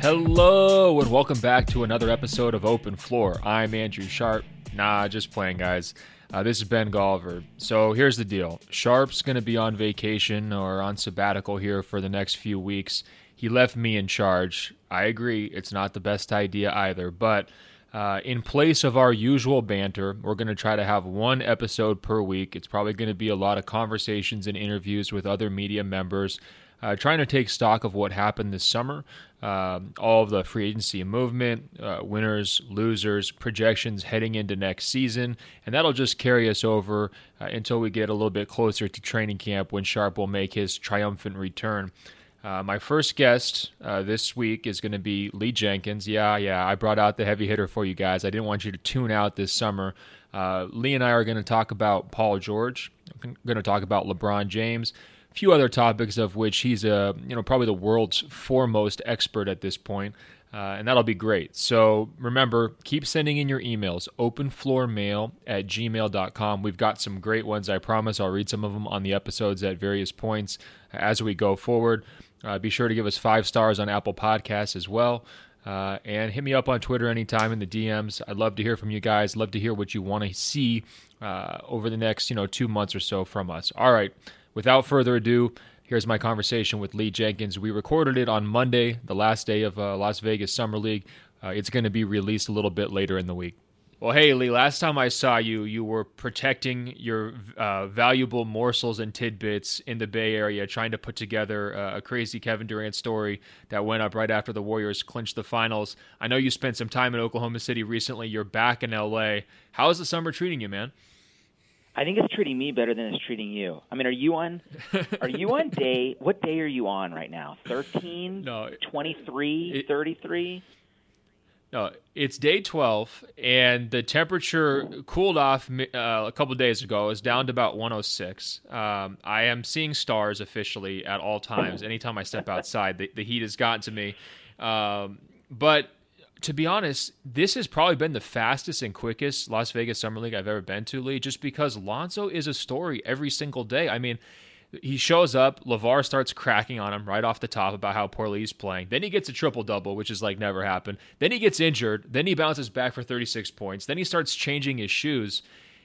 Hello, and welcome back to another episode of Open Floor. I'm Andrew Sharp. Nah, just playing, guys. This is Ben Golliver. So here's the deal. Sharp's going to be on vacation or on sabbatical here for the next few weeks. He left me in charge. I agree, it's not the best idea either, but in place of our usual banter, we're going to try to have one episode per week. It's probably going to be a lot of conversations and interviews with other media members, trying to take stock of what happened this summer, all of the free agency movement, winners, losers, projections heading into next season, and that'll just carry us over until we get a little bit closer to training camp when Sharp will make his triumphant return. My first guest this week is going to be Lee Jenkins. Yeah, I brought out the heavy hitter for you guys. I didn't want you to tune out this summer. Lee and I are going to talk about Paul George. I'm going to talk about LeBron James. A few other topics of which he's probably the world's foremost expert at this point, and that'll be great. So remember, keep sending in your emails, openfloormail@gmail.com. We've got some great ones, I promise. I'll read some of them on the episodes at various points as we go forward. Be sure to give us 5 stars on Apple Podcasts as well. And hit me up on Twitter anytime in the DMs. I'd love to hear from you guys. Love to hear what you want to see over the next 2 months or so from us. All right. Without further ado, here's my conversation with Lee Jenkins. We recorded it on Monday, the last day of Las Vegas Summer League. It's going to be released a little bit later in the week. Well, hey, Lee, last time I saw you, you were protecting your valuable morsels and tidbits in the Bay Area, trying to put together a crazy Kevin Durant story that went up right after the Warriors clinched the finals. I know you spent some time in Oklahoma City recently. You're back in L.A. How is the summer treating you, man? I think it's treating me better than it's treating you. I mean, are you on day, what day are you on right now? 13, no, 23, 33? No, it's day 12, and the temperature cooled off a couple of days ago. It was down to about 106. I am seeing stars officially at all times. Anytime I step outside, the heat has gotten to me. But to be honest, this has probably been the fastest and quickest Las Vegas Summer League I've ever been to, Lee, just because Lonzo is a story every single day. I mean, he shows up, LeVar starts cracking on him right off the top about how poorly he's playing. Then he gets a triple-double, which is like never happened. Then he gets injured. Then he bounces back for 36 points. Then he starts changing his shoes.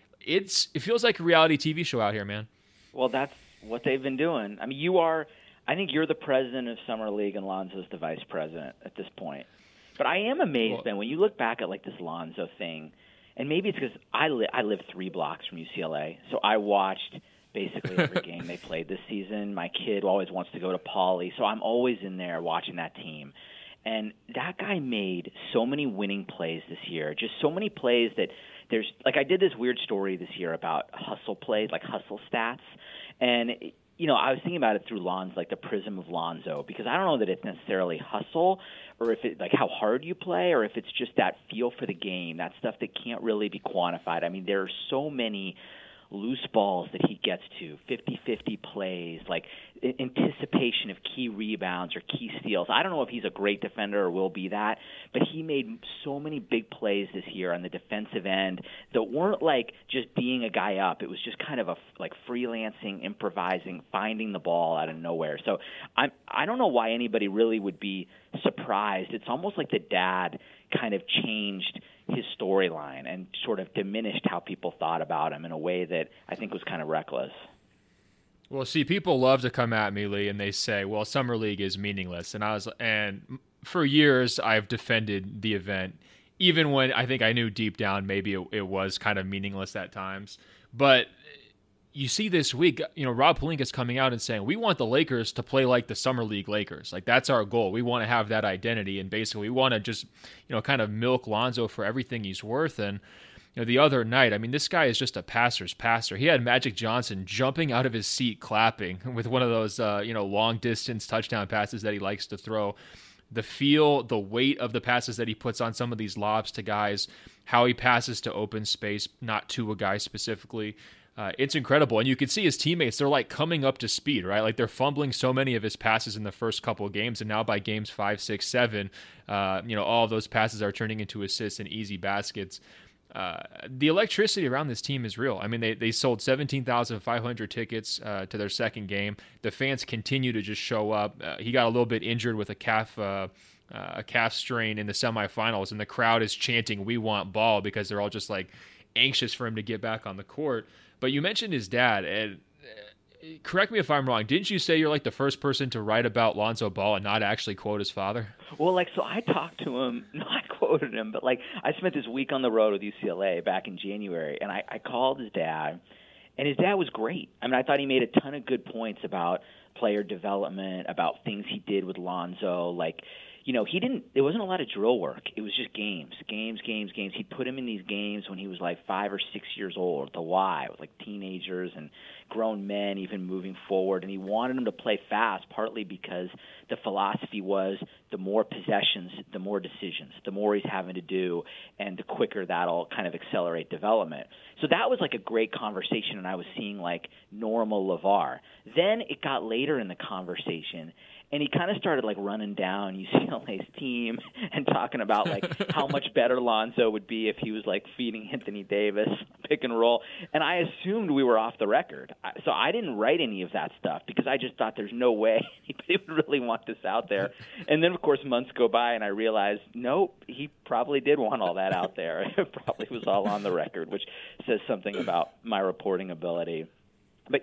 It feels like a reality TV show out here, man. Well, that's what they've been doing. I mean, I think you're the president of Summer League and Lonzo's the vice president at this point. But I am amazed, Ben, when you look back at like this Lonzo thing, and maybe it's because I live 3 blocks from UCLA, so I watched basically every game they played this season. My kid always wants to go to Pauley, so I'm always in there watching that team. And that guy made so many winning plays this year, just so many plays that there's – like I did this weird story this year about hustle plays, like hustle stats, and – I was thinking about it through the prism of Lonzo, because I don't know that it's necessarily hustle or if it like how hard you play or if it's just that feel for the game, that stuff that can't really be quantified. I mean, there are so many loose balls that he gets to, 50-50 plays, like anticipation of key rebounds or key steals. I don't know if he's a great defender or will be that, but he made so many big plays this year on the defensive end that weren't like just being a guy up. It was just kind of like freelancing, improvising, finding the ball out of nowhere. So I don't know why anybody really would be surprised. It's almost like the dad kind of changed his storyline and sort of diminished how people thought about him in a way that I think was kind of reckless. Well, see, people love to come at me, Lee, and they say, well, Summer League is meaningless. And for years, I've defended the event, even when I think I knew deep down maybe it was kind of meaningless at times. But you see this week, Rob Pelinka's coming out and saying, we want the Lakers to play like the Summer League Lakers. Like, that's our goal. We want to have that identity, and basically we want to just, kind of milk Lonzo for everything he's worth. And the other night, I mean, this guy is just a passer's passer. He had Magic Johnson jumping out of his seat clapping with one of those, long-distance touchdown passes that he likes to throw. The feel, the weight of the passes that he puts on some of these lobs to guys, how he passes to open space, not to a guy specifically. It's incredible. And you can see his teammates, they're like coming up to speed, right? Like they're fumbling so many of his passes in the first couple of games. And now by games 5, 6, 7, all of those passes are turning into assists and easy baskets. The electricity around this team is real. I mean, they sold 17,500 tickets to their second game. The fans continue to just show up. He got a little bit injured with a calf a calf strain in the semifinals, and the crowd is chanting, "We want Ball," because they're all just like anxious for him to get back on the court. But you mentioned his dad, and correct me if I'm wrong. Didn't you say you're like the first person to write about Lonzo Ball and not actually quote his father? Well, so I talked to him, not quoted him, but I spent this week on the road with UCLA back in January, and I called his dad, and his dad was great. I mean, I thought he made a ton of good points about player development, about things he did with Lonzo, there wasn't a lot of drill work. It was just games. He'd put him in these games when he was 5 or 6 years old at the Y, with teenagers and grown men even moving forward. And he wanted them to play fast, partly because the philosophy was the more possessions, the more decisions, the more he's having to do, and the quicker that'll kind of accelerate development. So that was a great conversation, and I was seeing normal LeVar. Then it got later in the conversation, and he kind of started running down UCLA's team and talking about how much better Lonzo would be if he was feeding Anthony Davis, pick and roll. And I assumed we were off the record. So I didn't write any of that stuff because I just thought there's no way anybody would really want this out there. And then, of course, months go by and I realized, nope, he probably did want all that out there. It probably was all on the record, which says something about my reporting ability. But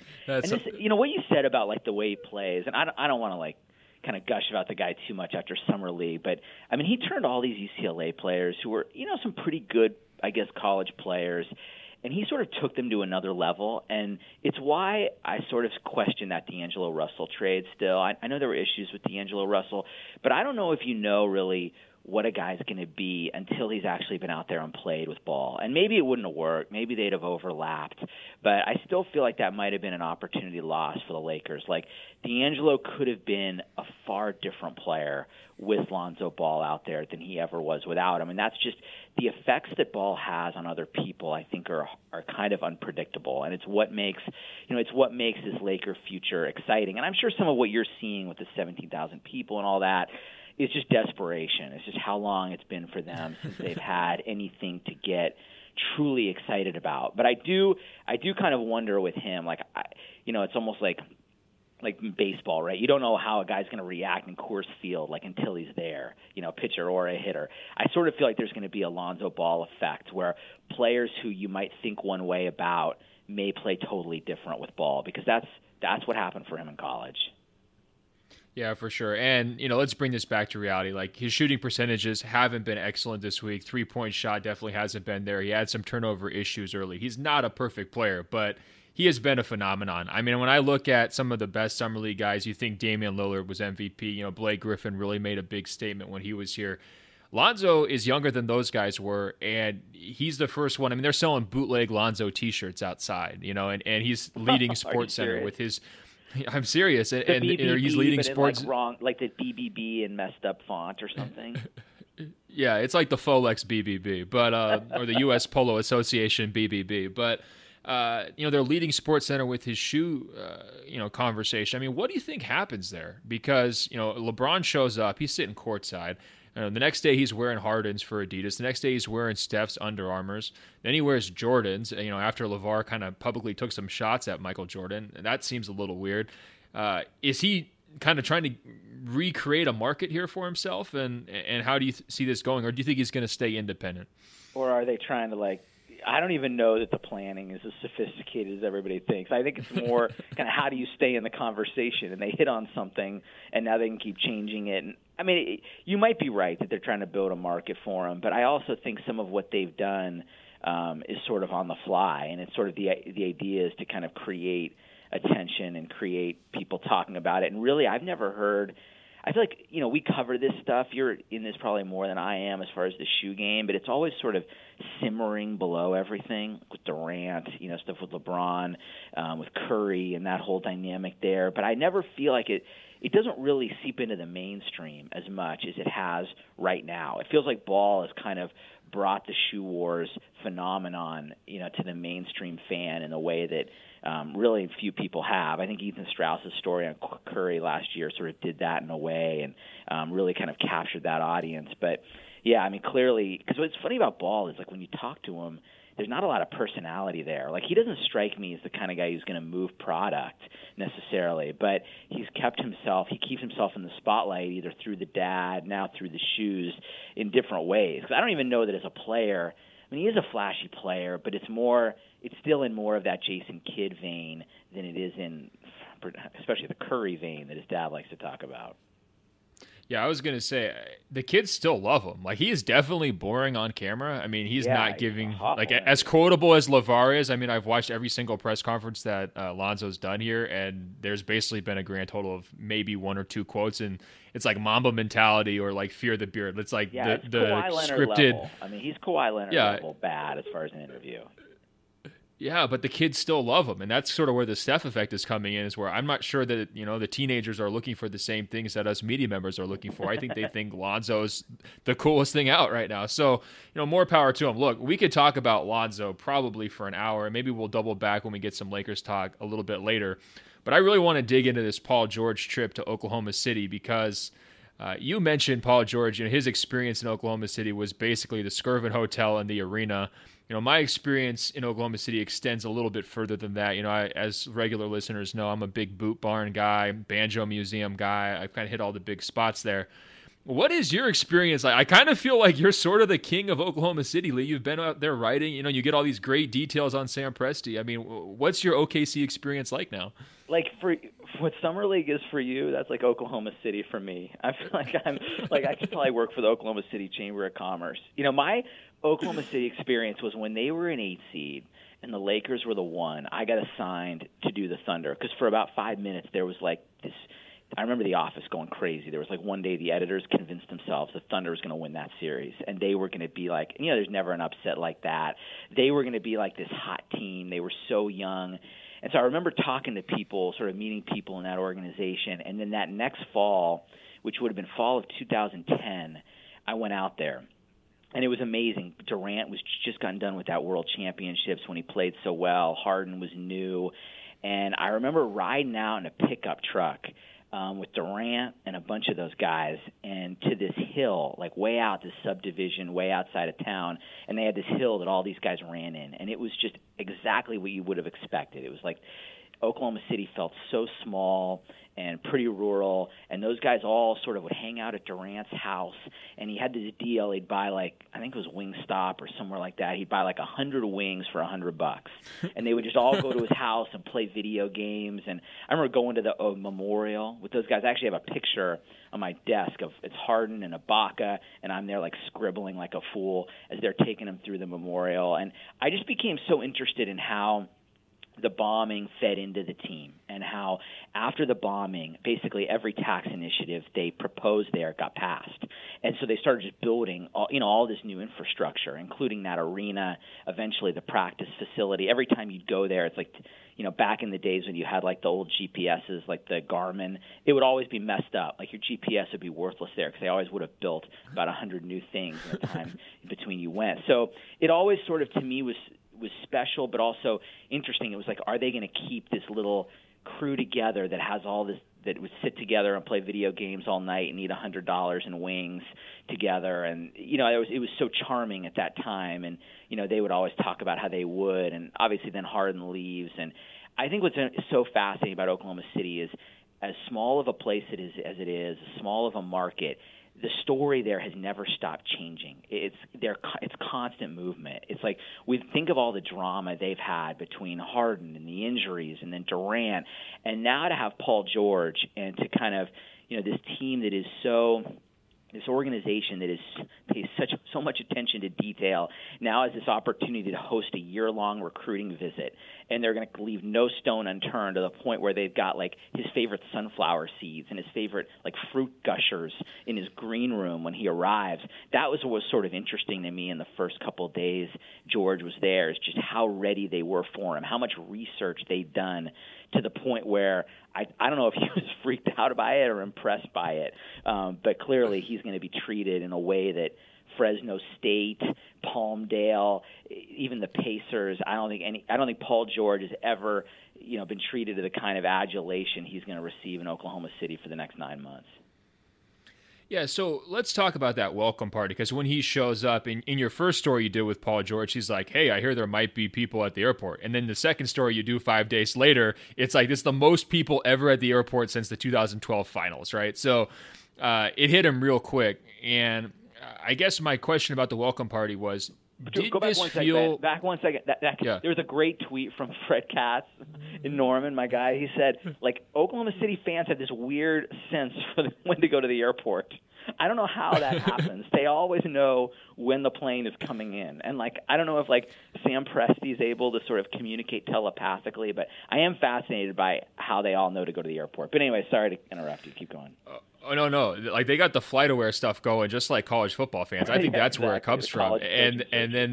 what you said about the way he plays, and I don't want to kind of gush about the guy too much after summer league, but I mean he turned all these UCLA players who were some pretty good, I guess, college players, and he sort of took them to another level, and it's why I sort of question that D'Angelo Russell trade still. I know there were issues with D'Angelo Russell, but I don't know if you know really what a guy's going to be until he's actually been out there and played with Ball. And maybe it wouldn't have worked. Maybe they'd have overlapped. But I still feel like that might have been an opportunity lost for the Lakers. D'Angelo could have been a far different player with Lonzo Ball out there than he ever was without him. And that's just the effects that Ball has on other people, I think, are kind of unpredictable. And it's what makes this Laker future exciting. And I'm sure some of what you're seeing with the 17,000 people and all that, it's just desperation. It's just how long it's been for them since they've had anything to get truly excited about. But I do kind of wonder with him, it's almost like baseball, right? You don't know how a guy's going to react in Coors Field, until he's there, pitcher or a hitter. I sort of feel like there's going to be a Lonzo Ball effect where players who you might think one way about may play totally different with Ball, because that's what happened for him in college. Yeah, for sure. And, let's bring this back to reality. His shooting percentages haven't been excellent this week. 3-point shot definitely hasn't been there. He had some turnover issues early. He's not a perfect player, but he has been a phenomenon. I mean, when I look at some of the best Summer League guys, you think Damian Lillard was MVP. Blake Griffin really made a big statement when he was here. Lonzo is younger than those guys were, and he's the first one. I mean, they're selling bootleg Lonzo T-shirts outside, and he's leading Sports Center with his... I'm serious, and BBB, he's leading but sports. In wrong, the BBB in messed up font or something. Yeah, it's like the Folex BBB, but or the U.S. Polo Association BBB. But they're leading Sports Center with his shoe, conversation. I mean, what do you think happens there? Because LeBron shows up, he's sitting courtside. The next day he's wearing Harden's for Adidas. The next day he's wearing Steph's Under Armours. Then he wears Jordan's, after LeVar kind of publicly took some shots at Michael Jordan. And that seems a little weird. Is he kind of trying to recreate a market here for himself? And how do you see this going? Or do you think he's going to stay independent? Or are they trying to I don't even know that the planning is as sophisticated as everybody thinks. I think it's more kind of how do you stay in the conversation, and they hit on something, and now they can keep changing it. And I mean, you might be right that they're trying to build a market for him, but I also think some of what they've done is sort of on the fly, and it's sort of the idea is to kind of create attention and create people talking about it. And really, I've never heard. I feel like, we cover this stuff. You're in this probably more than I am as far as the shoe game, but it's always sort of simmering below everything with Durant, stuff with LeBron, with Curry and that whole dynamic there. But I never feel like it doesn't really seep into the mainstream as much as it has right now. It feels like Ball has kind of brought the shoe wars phenomenon, to the mainstream fan in a way that really few people have. I think Ethan Strauss's story on Curry last year sort of did that in a way and really kind of captured that audience. But, yeah, I mean, clearly – because what's funny about Ball is, when you talk to him, there's not a lot of personality there. Like, he doesn't strike me as the kind of guy who's going to move product necessarily, but he keeps himself in the spotlight either through the dad, now through the shoes, in different ways. 'Cause I don't even know that as a player, I mean, he is a flashy player, but it's still in more of that Jason Kidd vein than it is in, especially the Curry vein that his dad likes to talk about. Yeah, I was going to say, the kids still love him. Like, he is definitely boring on camera. I mean, he's not giving, like, as quotable as LeVar is. I mean, I've watched every single press conference that Lonzo's done here, and there's basically been a grand total of maybe one or two quotes, and it's like Mamba mentality or, like, fear the beard. It's like the scripted. Level. I mean, he's Kawhi Leonard level bad as far as an interview. Yeah, but the kids still love him, and that's sort of where the Steph effect is coming in, is where I'm not sure that, the teenagers are looking for the same things that us media members are looking for. I think they think Lonzo's the coolest thing out right now. So, more power to him. Look, we could talk about Lonzo probably for an hour, and maybe we'll double back when we get some Lakers talk a little bit later. But I really want to dig into this Paul George trip to Oklahoma City because you mentioned Paul George. His experience in Oklahoma City was basically the Skirvin Hotel and the arena. My experience in Oklahoma City extends a little bit further than that. As regular listeners know, I'm a big Boot Barn guy, Banjo Museum guy. I've kind of hit all the big spots there. What is your experience like? I kind of feel like you're sort of the king of Oklahoma City, Lee. You've been out there writing. You get all these great details on Sam Presti. I mean, what's your OKC experience like now? Like, for what Summer League is for you, that's like Oklahoma City for me. I feel like I could probably work for the Oklahoma City Chamber of Commerce. My Oklahoma City experience was when they were an 8 seed and the Lakers were the 1. I got assigned to do the Thunder because for about 5 minutes there was like this. I remember the office going crazy. There was like one day the editors convinced themselves the Thunder was going to win that series, and they were going to be like, there's never an upset like that. They were going to be like this hot team. They were so young. And so I remember talking to people, sort of meeting people in that organization, and then that next fall, which would have been fall of 2010, I went out there. And it was amazing. Durant was just gotten done with that World Championships when he played so well. Harden was new. And I remember riding out in a pickup truck with Durant and a bunch of those guys and to this hill, like way out, this subdivision way outside of town. And they had this hill that all these guys ran in. And it was just exactly what you would have expected. It was like Oklahoma City felt so small and pretty rural, and those guys all sort of would hang out at Durant's house, and he had this deal. He'd buy I think it was Wingstop or somewhere like that. He'd buy 100 wings for $100, and they would just all go to his house and play video games. And I remember going to the memorial with those guys. I actually have a picture on my desk of it's Harden and Ibaka, and I'm there scribbling like a fool as they're taking him through the memorial. And I just became so interested in how the bombing fed into the team and how after the bombing, basically every tax initiative they proposed there got passed. And so they started just building all this new infrastructure, including that arena, eventually the practice facility. Every time you'd go there, it's like, back in the days when you had the old GPSs, like the Garmin, it would always be messed up. Like your GPS would be worthless there because they always would have built about 100 new things in the time between you went. So it always sort of, to me, was special, but also interesting. It was like, are they going to keep this little crew together that has all this, that would sit together and play video games all night and eat $100 in wings together? And it was so charming at that time. And they would always talk about how they would. And obviously then Harden leaves. And I think what's so fascinating about Oklahoma City is, as small of a place as it is, as small of a market, the story there has never stopped changing. It's constant movement. It's like we think of all the drama they've had between Harden and the injuries and then Durant, and now to have Paul George and to kind of, this team that is this organization that pays so much attention to detail now has this opportunity to host a year-long recruiting visit, and they're going to leave no stone unturned to the point where they've got his favorite sunflower seeds and his favorite fruit gushers in his green room when he arrives. That was what was sort of interesting to me in the first couple of days George was there, is just how ready they were for him, how much research they'd done, to the point where I don't know if he was freaked out by it or impressed by it, but clearly he's going to be treated in a way that Fresno State, Palmdale, even the Pacers, I don't think Paul George has ever been treated to the kind of adulation he's going to receive in Oklahoma City for the next 9 months. Yeah, so let's talk about that welcome party, because when he shows up, in your first story you did with Paul George, he's like, hey, I hear there might be people at the airport. And then the second story you do 5 days later, it's like, this is the most people ever at the airport since the 2012 finals, right? So it hit him real quick. And I guess my question about the welcome party was, did Go back this one second, feel... Back 1 second. Yeah. There was a great tweet from Fred Katz in Norman, my guy. He said, like, Oklahoma City fans have this weird sense for when to go to the airport. I don't know how that happens. They always know when the plane is coming in. And, like, I don't know if, like, Sam Presti is able to sort of communicate telepathically, but I am fascinated by how they all know to go to the airport. But anyway, sorry to interrupt you. Keep going. Oh, no. Like, they got the FlightAware stuff going, just like college football fans. I think that's exactly. where it comes from. And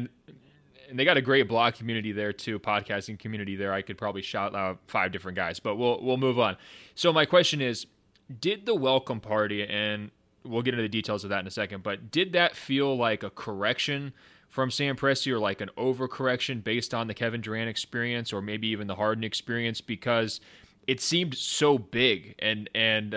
they got a great blog community there, too, podcasting community there. I could probably shout out 5 different guys, but we'll move on. So my question is, did the welcome party, and we'll get into the details of that in a second, but did that feel like a correction from Sam Presti, or like an overcorrection based on the Kevin Durant experience, or maybe even the Harden experience? Because it seemed so big and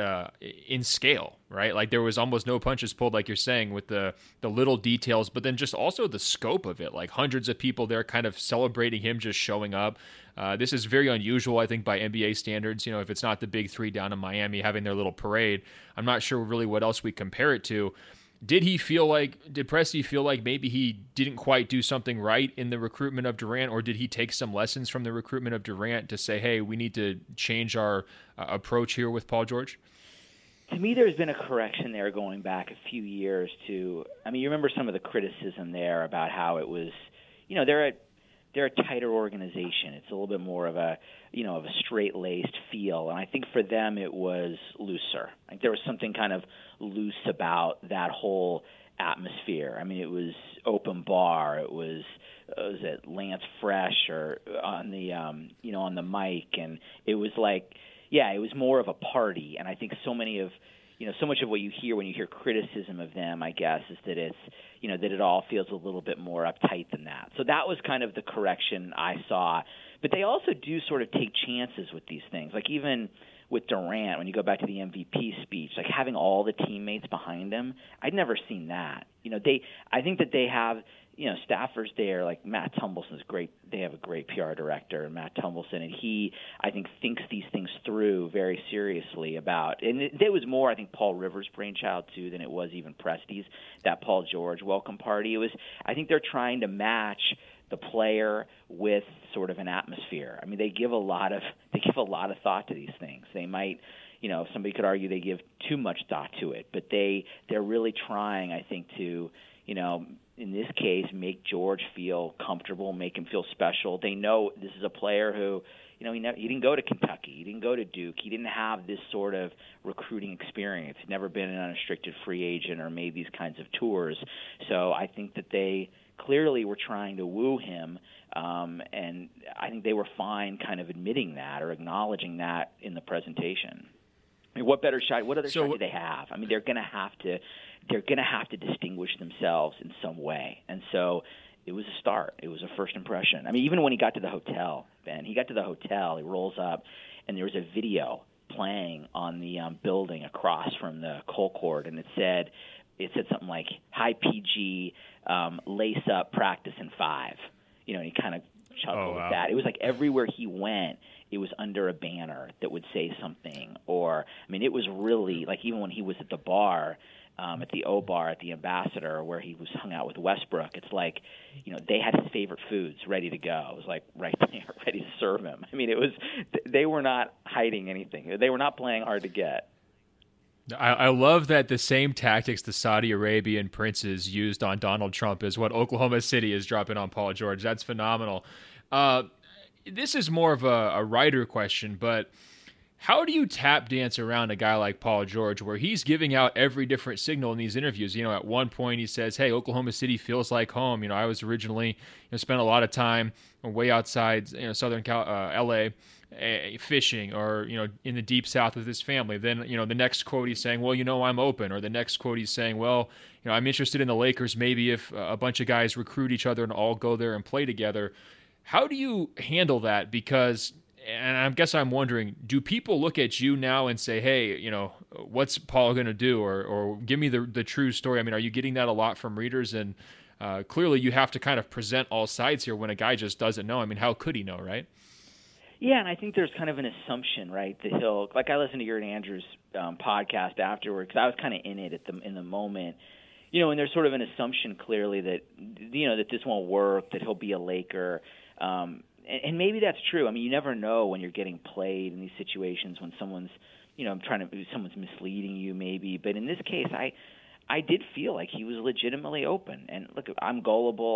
in scale, right? Like there was almost no punches pulled, like you're saying, with the little details, but then just also the scope of it, like hundreds of people there kind of celebrating him just showing up. This is very unusual, I think, by NBA standards. You know, if it's not the big 3 down in Miami having their little parade, I'm not sure really what else we compare it to. Did Presti feel like maybe he didn't quite do something right in the recruitment of Durant, or did he take some lessons from the recruitment of Durant to say, hey, we need to change our approach here with Paul George? To me, there's been a correction there going back a few years to, I mean, you remember some of the criticism there about how it was, you know, they're a tighter organization. It's a little bit more of a straight-laced feel. And I think for them it was looser. Like there was something kind of loose about that whole atmosphere. I mean, it was open bar. It was it Lance Fresh or on the on the mic, and it was like, yeah, it was more of a party. And I think so much of what you hear when you hear criticism of them, I guess, is that it's, that it all feels a little bit more uptight than that. So that was kind of the correction I saw. But they also do sort of take chances with these things. Like even with Durant, when you go back to the MVP speech, like having all the teammates behind him, I'd never seen that. I think that they have, staffers there, like Matt Tumbleton's great. They have a great PR director, Matt Tumbleton, and he, I think, thinks these things through very seriously about. And it was more, I think, Paul Rivers' brainchild too than it was even Presti's. That Paul George welcome party. It was. I think they're trying to match the player with sort of an atmosphere. I mean, they give a lot of thought to these things. They might, somebody could argue they give too much thought to it, but they're really trying, I think, to, in this case, make George feel comfortable, make him feel special. They know this is a player who, he didn't go to Kentucky, he didn't go to Duke, he didn't have this sort of recruiting experience. He'd never been an unrestricted free agent or made these kinds of tours. So I think that they clearly were trying to woo him, and I think they were fine kind of admitting that or acknowledging that in the presentation. I mean, what other shot do they have? I mean, they're going to have to distinguish themselves in some way. And so it was a start. It was a first impression. I mean, even when he got to the hotel, Ben, he rolls up, and there was a video playing on the building across from the Colcord, and it said something like high PG, lace up, practice in 5. And he kind of chuckled at that. It was like everywhere he went, it was under a banner that would say something. Or, I mean, it was really like even when he was at the bar, at the O Bar at the Ambassador, where he was hung out with Westbrook, it's like, they had his favorite foods ready to go. It was like right there, ready to serve him. I mean, they were not hiding anything. They were not playing hard to get. I love that the same tactics the Saudi Arabian princes used on Donald Trump is what Oklahoma City is dropping on Paul George. That's phenomenal. This is more of a writer question, but how do you tap dance around a guy like Paul George where he's giving out every different signal in these interviews? At one point he says, hey, Oklahoma City feels like home. I was originally spent a lot of time way outside Southern L.A., fishing or, in the deep South with his family. Then, the next quote he's saying, well, I'm open. Or the next quote he's saying, well, I'm interested in the Lakers maybe if a bunch of guys recruit each other and all go there and play together. How do you handle that? Because and I guess I'm wondering, do people look at you now and say, hey, what's Paul going to do? Or give me the true story. I mean, are you getting that a lot from readers? And clearly you have to kind of present all sides here when a guy just doesn't know. I mean, how could he know, right? Yeah, and I think there's kind of an assumption, right, that he'll – like I listened to your and Andrew's podcast afterward because I was kind of in it in the moment. And there's sort of an assumption clearly that, that this won't work, that he'll be a Laker. And maybe that's true. I mean, you never know when you're getting played in these situations when someone's misleading you maybe. But in this case, I did feel like he was legitimately open. And look, I'm gullible.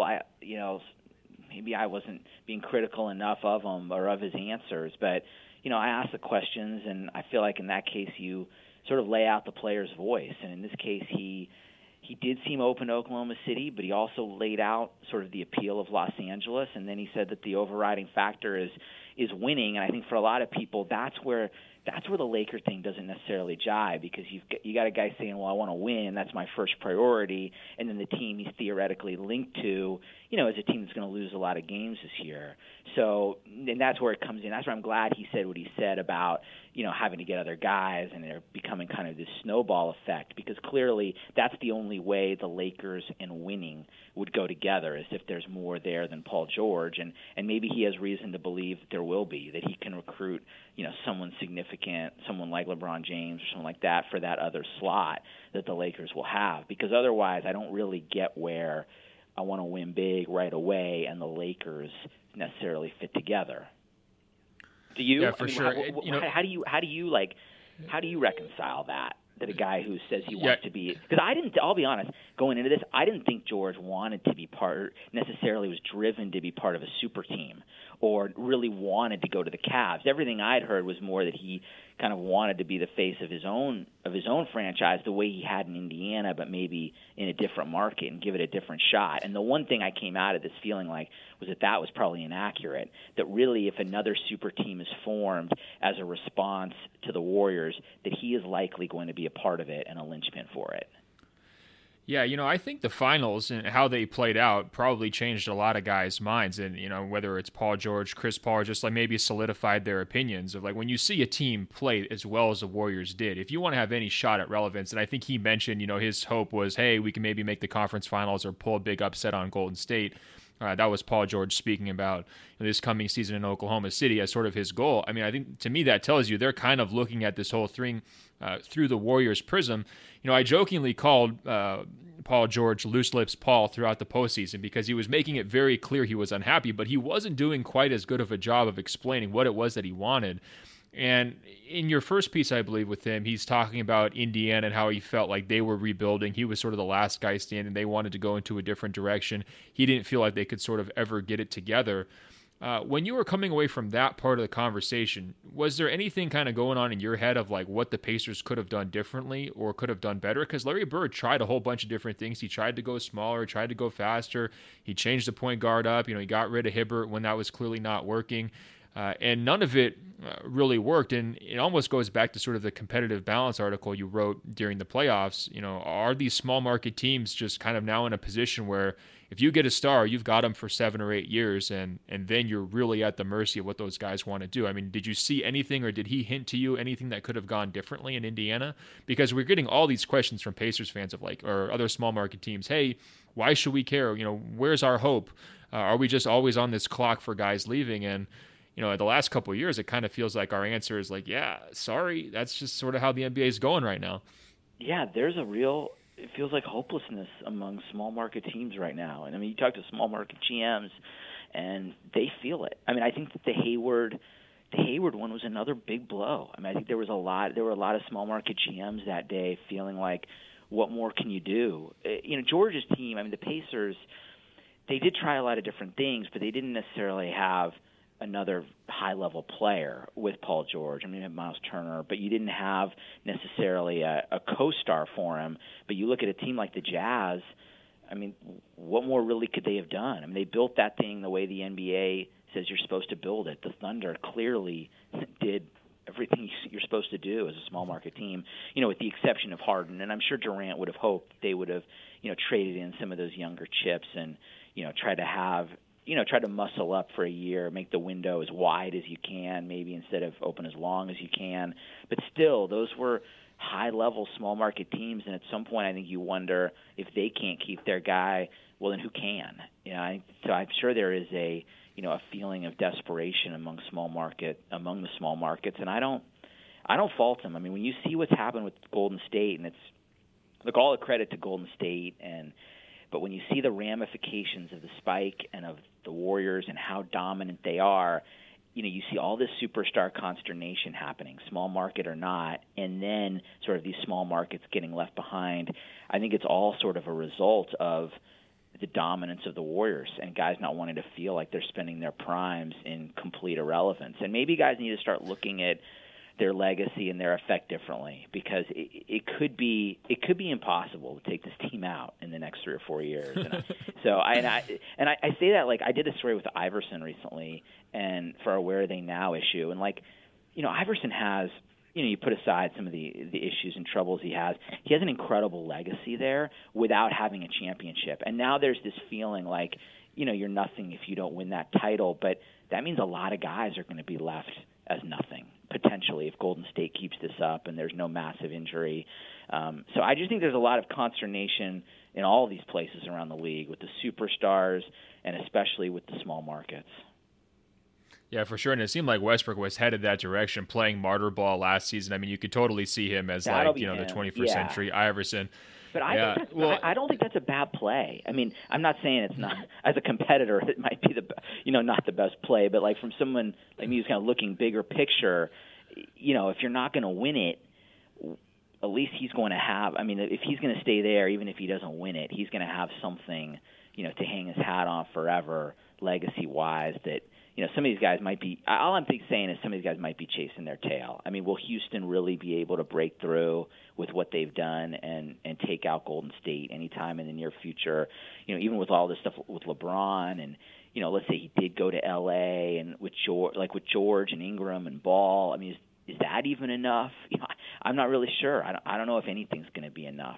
Maybe I wasn't being critical enough of him or of his answers, but I asked the questions, and I feel like in that case you sort of lay out the player's voice. And in this case, he did seem open to Oklahoma City, but he also laid out sort of the appeal of Los Angeles, and then he said that the overriding factor is winning. And I think for a lot of people, that's where the Laker thing doesn't necessarily jive, because you got a guy saying, well, I want to win, that's my first priority, and then the team he's theoretically linked to, is a team that's going to lose a lot of games this year. So, and that's where it comes in. That's where I'm glad he said what he said about, having to get other guys, and they're becoming kind of this snowball effect, because clearly that's the only way the Lakers and winning would go together, is if there's more there than Paul George, and maybe he has reason to believe that there will be, that he can recruit, someone significant, someone like LeBron James or someone like that for that other slot that the Lakers will have, because otherwise I don't really get where I want to win big right away and the Lakers necessarily fit together. Do you? Yeah, for sure. How do you reconcile that a guy who says he wants to be? Because I'll be honest, going into this, I didn't think George wanted to be necessarily was driven to be part of a super team or really wanted to go to the Cavs. Everything I'd heard was more that he kind of wanted to be the face of his own franchise, the way he had in Indiana, but maybe in a different market and give it a different shot. And the one thing I came out of this feeling like was that was probably inaccurate, that really if another super team is formed as a response to the Warriors, that he is likely going to be a part of it and a linchpin for it. Yeah, I think the finals and how they played out probably changed a lot of guys' minds. And, whether it's Paul George, Chris Paul, just like maybe solidified their opinions of like when you see a team play as well as the Warriors did, if you want to have any shot at relevance, and I think he mentioned, his hope was, hey, we can maybe make the conference finals or pull a big upset on Golden State. That was Paul George speaking about this coming season in Oklahoma City as sort of his goal. I mean, I think to me that tells you they're kind of looking at this whole thing through the Warriors' prism. I jokingly called Paul George Loose Lips Paul throughout the postseason because he was making it very clear he was unhappy, but he wasn't doing quite as good of a job of explaining what it was that he wanted. And in your first piece, I believe, with him, he's talking about Indiana and how he felt like they were rebuilding. He was sort of the last guy standing. They wanted to go into a different direction. He didn't feel like they could sort of ever get it together. When you were coming away from that part of the conversation, was there anything kind of going on in your head of like what the Pacers could have done differently or could have done better? Because Larry Bird tried a whole bunch of different things. He tried to go smaller, tried to go faster. He changed the point guard up. He got rid of Hibbert when that was clearly not working. And none of it really worked. And it almost goes back to sort of the competitive balance article you wrote during the playoffs. Are these small market teams just kind of now in a position where if you get a star, you've got them for 7 or 8 years, and then you're really at the mercy of what those guys want to do? I mean, did you see anything, or did he hint to you anything that could have gone differently in Indiana? Because we're getting all these questions from Pacers fans of like, or other small market teams. Hey, why should we care? Where's our hope? Are we just always on this clock for guys leaving? And the last couple of years, it kind of feels like our answer is like, yeah, sorry, that's just sort of how the NBA is going right now. Yeah, it feels like hopelessness among small market teams right now. And I mean, you talk to small market GMs, and they feel it. I mean, I think that the Hayward one was another big blow. I mean, I think there were a lot of small market GMs that day feeling like, what more can you do? George's team, I mean, the Pacers, they did try a lot of different things, but they didn't necessarily have another high-level player with Paul George. I mean, you had Miles Turner, but you didn't have necessarily a co-star for him. But you look at a team like the Jazz, I mean, what more really could they have done? I mean, they built that thing the way the NBA says you're supposed to build it. The Thunder clearly did everything you're supposed to do as a small market team, with the exception of Harden. And I'm sure Durant would have hoped they would have, traded in some of those younger chips and, tried to have try to muscle up for a year, make the window as wide as you can, maybe instead of open as long as you can. But still, those were high-level small market teams, and at some point I think you wonder if they can't keep their guy, well, then who can? So I'm sure there is a feeling of desperation among the small markets, and I don't fault them. I mean, when you see what's happened with Golden State, and it's look, all the credit to Golden State, but when you see the ramifications of the spike and of the Warriors and how dominant they are, you see all this superstar consternation happening, small market or not, and then sort of these small markets getting left behind. I think it's all sort of a result of the dominance of the Warriors and guys not wanting to feel like they're spending their primes in complete irrelevance. And maybe guys need to start looking at their legacy and their effect differently, because it could be impossible to take this team out in the next 3 or 4 years. And I say that, like, I did a story with Iverson recently, and for our Where Are They Now issue, and Iverson has, you put aside some of the issues and troubles he has an incredible legacy there without having a championship. And now there's this feeling like, you're nothing if you don't win that title, but that means a lot of guys are going to be left as nothing, potentially, if Golden State keeps this up and there's no massive injury. So I just think there's a lot of consternation in all these places around the league with the superstars and especially with the small markets. Yeah, for sure. And it seemed like Westbrook was headed that direction, playing martyr ball last season. I mean, you could totally see him as the 21st century Iverson. But I don't think that's a bad play. I mean, I'm not saying it's not. As a competitor, it might be not the best play. But like from someone like me who's kind of looking bigger picture, if you're not going to win it, at least he's going to have. I mean, if he's going to stay there, even if he doesn't win it, he's going to have something, to hang his hat on forever, legacy-wise. That some of these guys might be. All I'm saying is some of these guys might be chasing their tail. I mean, will Houston really be able to break through with what they've done and take out Golden State anytime in the near future? Even with all this stuff with LeBron and let's say he did go to L.A. and with George and Ingram and Ball. I mean, is that even enough? I'm not really sure. I don't know if anything's going to be enough.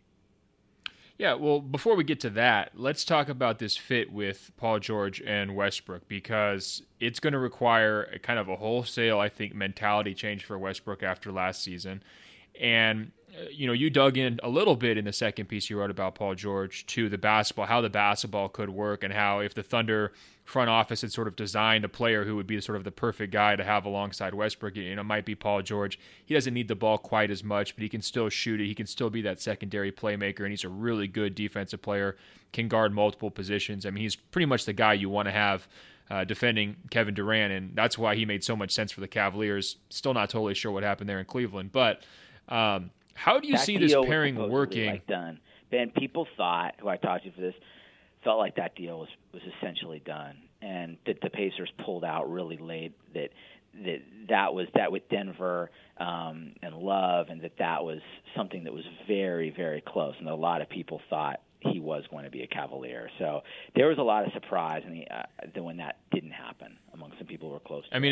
Yeah, well, before we get to that, let's talk about this fit with Paul George and Westbrook, because it's going to require a kind of a wholesale, I think, mentality change for Westbrook after last season. And, you dug in a little bit in the second piece you wrote about Paul George to the basketball, how the basketball could work, and how if the Thunder front office had sort of designed a player who would be sort of the perfect guy to have alongside Westbrook, it might be Paul George. He doesn't need the ball quite as much, but he can still shoot it. He can still be that secondary playmaker, and he's a really good defensive player, can guard multiple positions. I mean, he's pretty much the guy you want to have defending Kevin Durant, and that's why he made so much sense for the Cavaliers. Still not totally sure what happened there in Cleveland, but how do you see this pairing working? Done. Ben, people thought, who I talked to for this, felt like that deal was essentially done, and that the Pacers pulled out really late. That was with Denver and Love, and that was something that was very, very close, and a lot of people thought he was going to be a Cavalier. So there was a lot of surprise when that didn't happen among some people who were close to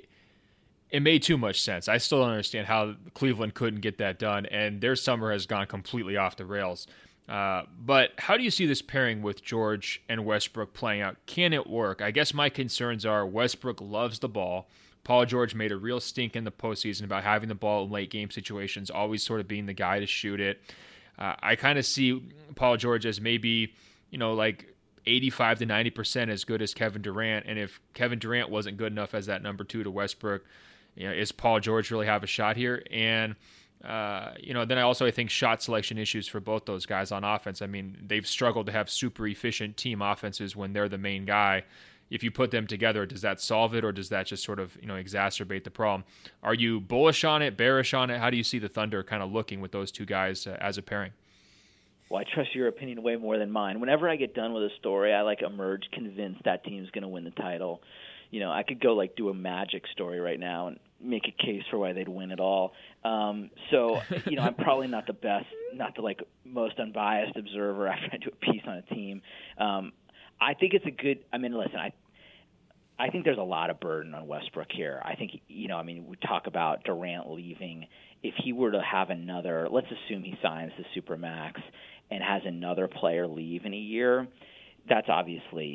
It made too much sense. I still don't understand how Cleveland couldn't get that done, and their summer has gone completely off the rails. But how do you see this pairing with George and Westbrook playing out? Can it work? I guess my concerns are Westbrook loves the ball. Paul George made a real stink in the postseason about having the ball in late game situations, always sort of being the guy to shoot it. I kind of see Paul George as maybe, like 85 to 90% as good as Kevin Durant. And if Kevin Durant wasn't good enough as that number 2 to Westbrook, is Paul George really have a shot here? And, then I think shot selection issues for both those guys on offense. I mean, they've struggled to have super efficient team offenses when they're the main guy. If you put them together, does that solve it, or does that just sort of, exacerbate the problem? Are you bullish on it, bearish on it? How do you see the Thunder kind of looking with those two guys as a pairing? Well, I trust your opinion way more than mine. Whenever I get done with a story, I emerge convinced that team's going to win the title. I could go do a Magic story right now and make a case for why they'd win it all. I'm probably not the best, not the most unbiased observer after I do a piece on a team. I think it's a good. I mean, listen, I think there's a lot of burden on Westbrook here. I think we talk about Durant leaving. If he were to have another, let's assume he signs the Supermax and has another player leave in a year, that's obviously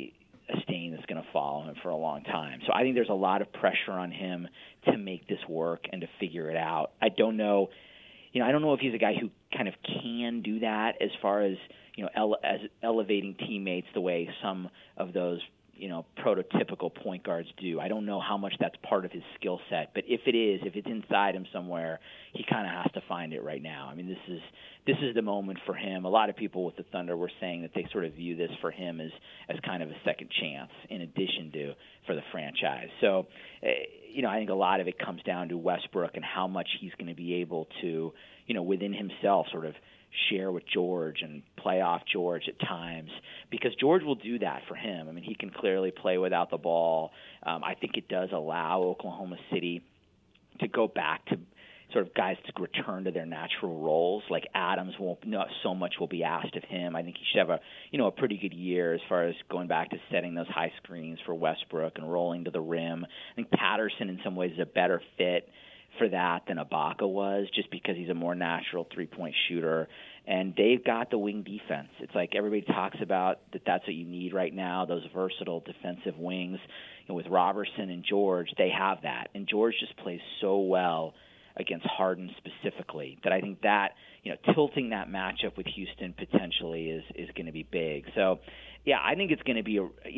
a stain that's going to follow him for a long time. So I think there's a lot of pressure on him to make this work and to figure it out. I don't know if he's a guy who kind of can do that as far as, as elevating teammates the way some of those, prototypical point guards do. I don't know how much that's part of his skill set, but if it's inside him somewhere, he kind of has to find it right now. I mean, this is the moment for him. A lot of people with the Thunder were saying that they sort of view this for him as kind of a second chance in addition to for the franchise. So, I think a lot of it comes down to Westbrook and how much he's going to be able to, within himself sort of share with George and play off George at times, because George will do that for him. I mean, he can clearly play without the ball. I think it does allow Oklahoma City to go back to sort of guys to return to their natural roles. Like Adams won't not so much will be asked of him. I think he should have a pretty good year as far as going back to setting those high screens for Westbrook and rolling to the rim. I think Patterson in some ways is a better fit for that than Ibaka was, just because he's a more natural three-point shooter. And they've got the wing defense. It's like everybody talks about that's what you need right now, those versatile defensive wings. And with Robertson and George, they have that. And George just plays so well against Harden specifically that I think that, tilting that matchup with Houston potentially is going to be big. So, yeah, I think it's going to be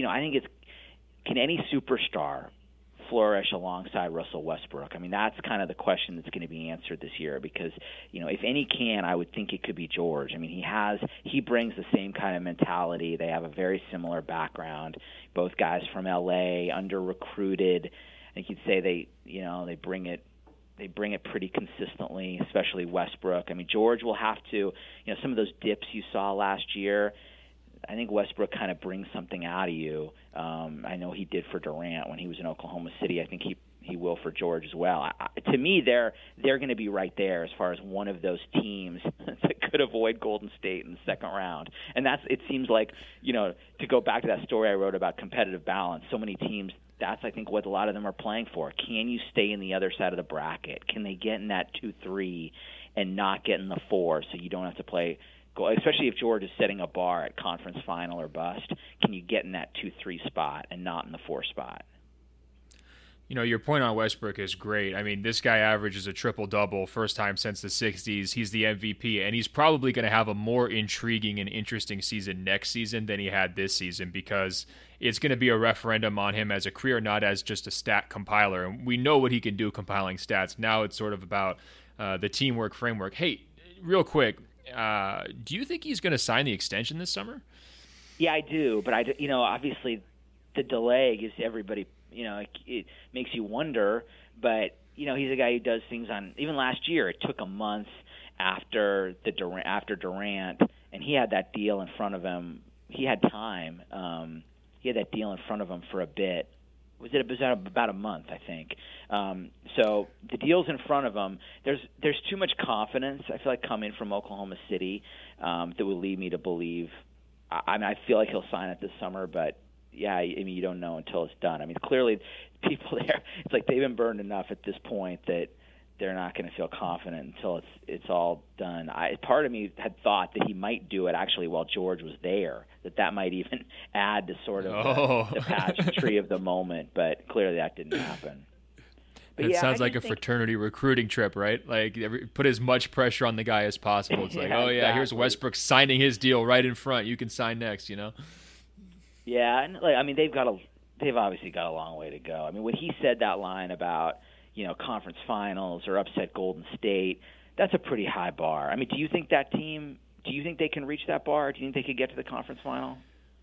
can any superstar flourish alongside Russell Westbrook? I mean, that's kind of the question that's going to be answered this year, because, if any can, I would think it could be George. I mean, he brings the same kind of mentality. They have a very similar background. Both guys from LA, under-recruited. I think you'd say they bring it pretty consistently, especially Westbrook. I mean, George will have to, some of those dips you saw last year, I think Westbrook kind of brings something out of you. I know he did for Durant when he was in Oklahoma City. I think he will for George as well. To me, they're going to be right there as far as one of those teams that could avoid Golden State in the second round. And it seems like, to go back to that story I wrote about competitive balance, so many teams, that's, I think, what a lot of them are playing for. Can you stay in the other side of the bracket? Can they get in that 2-3 and not get in the 4 so you don't have to play – especially if George is setting a bar at conference final or bust, can you get in that 2-3 spot and not in the 4 spot? Your point on Westbrook is great. I mean, this guy averages a triple-double, first time since the 60s. He's the MVP, and he's probably going to have a more intriguing and interesting season next season than he had this season, because it's going to be a referendum on him as a career, not as just a stat compiler. And we know what he can do compiling stats. Now it's sort of about the teamwork framework. Hey, real quick, do you think he's going to sign the extension this summer? Yeah, I do, but obviously the delay gives everybody, it makes you wonder. But he's a guy who does things on. Even last year, it took a month after Durant, and he had that deal in front of him. He had time. He had that deal in front of him for a bit. Was about a month, I think. So the deal's in front of him. There's too much confidence, I feel like, coming from Oklahoma City that would lead me to believe. I feel like he'll sign it this summer, but yeah, I mean, you don't know until it's done. I mean, clearly, people there, it's like they've been burned enough at this point that they're not going to feel confident until it's all done. Part of me had thought that he might do it actually while George was there, that might even add to sort of the pageantry of the moment, but clearly that didn't happen. But it sounds like a fraternity recruiting trip, right? Like, put as much pressure on the guy as possible. It's like, exactly. Here's Westbrook signing his deal right in front. You can sign next, Yeah, and I mean, they've obviously got a long way to go. I mean, when he said that line about conference finals or upset Golden State, that's a pretty high bar. I mean, do you think they can reach that bar? Do you think they could get to the conference final?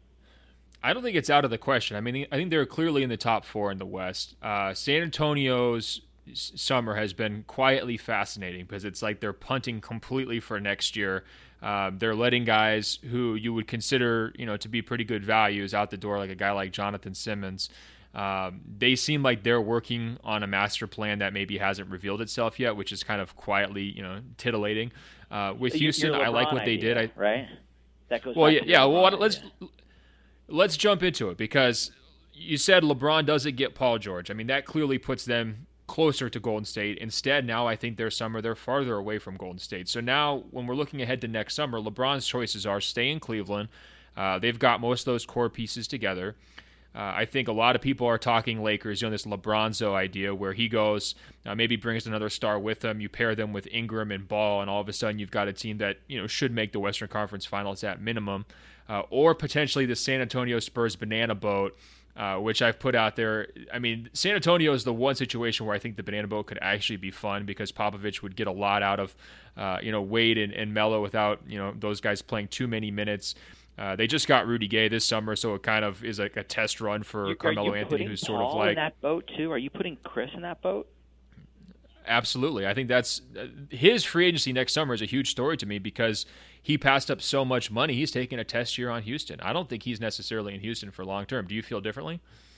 I don't think it's out of the question. I mean, I think they're clearly in the top 4 in the West. San Antonio's summer has been quietly fascinating because it's like they're punting completely for next year. They're letting guys who you would consider, to be pretty good values out the door, like a guy like Jonathan Simmons. They seem like they're working on a master plan that maybe hasn't revealed itself yet, which is kind of quietly, titillating. With Houston, I like what they did. Right? That goes. Well, yeah. Well, let's jump into it, because you said LeBron doesn't get Paul George. I mean, that clearly puts them closer to Golden State. Instead, now I think they're farther away from Golden State. So now when we're looking ahead to next summer, LeBron's choices are stay in Cleveland. They've got most of those core pieces together. I think a lot of people are talking Lakers, this LeBronzo idea where he goes, maybe brings another star with him. You pair them with Ingram and Ball, and all of a sudden you've got a team that should make the Western Conference Finals at minimum. Or potentially the San Antonio Spurs banana boat, which I've put out there. I mean, San Antonio is the one situation where I think the banana boat could actually be fun because Popovich would get a lot out of, Wade and Melo without, those guys playing too many minutes. They just got Rudy Gay this summer, so it kind of is like a test run for Carmelo Anthony, who's sort of like in that boat too. Are you putting Chris in that boat? Absolutely. I think that's his free agency next summer is a huge story to me because he passed up so much money. He's taking a test year on Houston. I don't think he's necessarily in Houston for long term. Do you feel differently?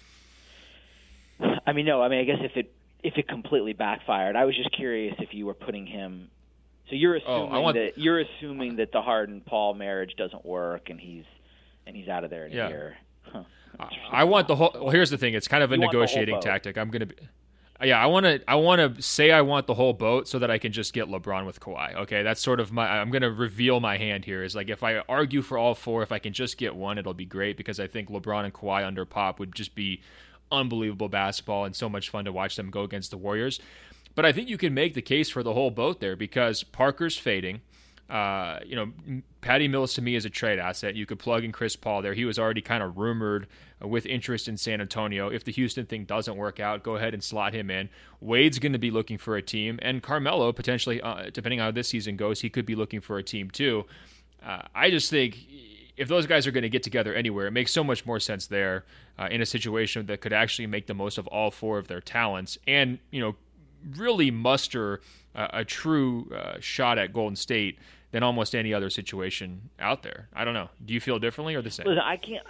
I mean, no. I mean, I guess if it completely backfired, I was just curious if you were putting him. So you're assuming that the Harden-Paul marriage doesn't work and he's out of there in a year. Huh. I want the whole. Well, here's the thing. It's kind of a negotiating tactic. I'm gonna be. Yeah, I want to say I want the whole boat so that I can just get LeBron with Kawhi. Okay, that's sort of I'm going to reveal my hand here. Is like if I argue for all four, if I can just get one, it'll be great because I think LeBron and Kawhi under Pop would just be unbelievable basketball and so much fun to watch them go against the Warriors. But I think you can make the case for the whole boat there because Parker's fading. Patty Mills to me is a trade asset. You could plug in Chris Paul there. He was already kind of rumored with interest in San Antonio. If the Houston thing doesn't work out, go ahead and slot him in. Wade's going to be looking for a team, and Carmelo potentially, depending on how this season goes, he could be looking for a team too. I just think if those guys are going to get together anywhere, it makes so much more sense there in a situation that could actually make the most of all four of their talents and really muster a true shot at Golden State than almost any other situation out there. I don't know. Do you feel differently or the same? Listen, I can't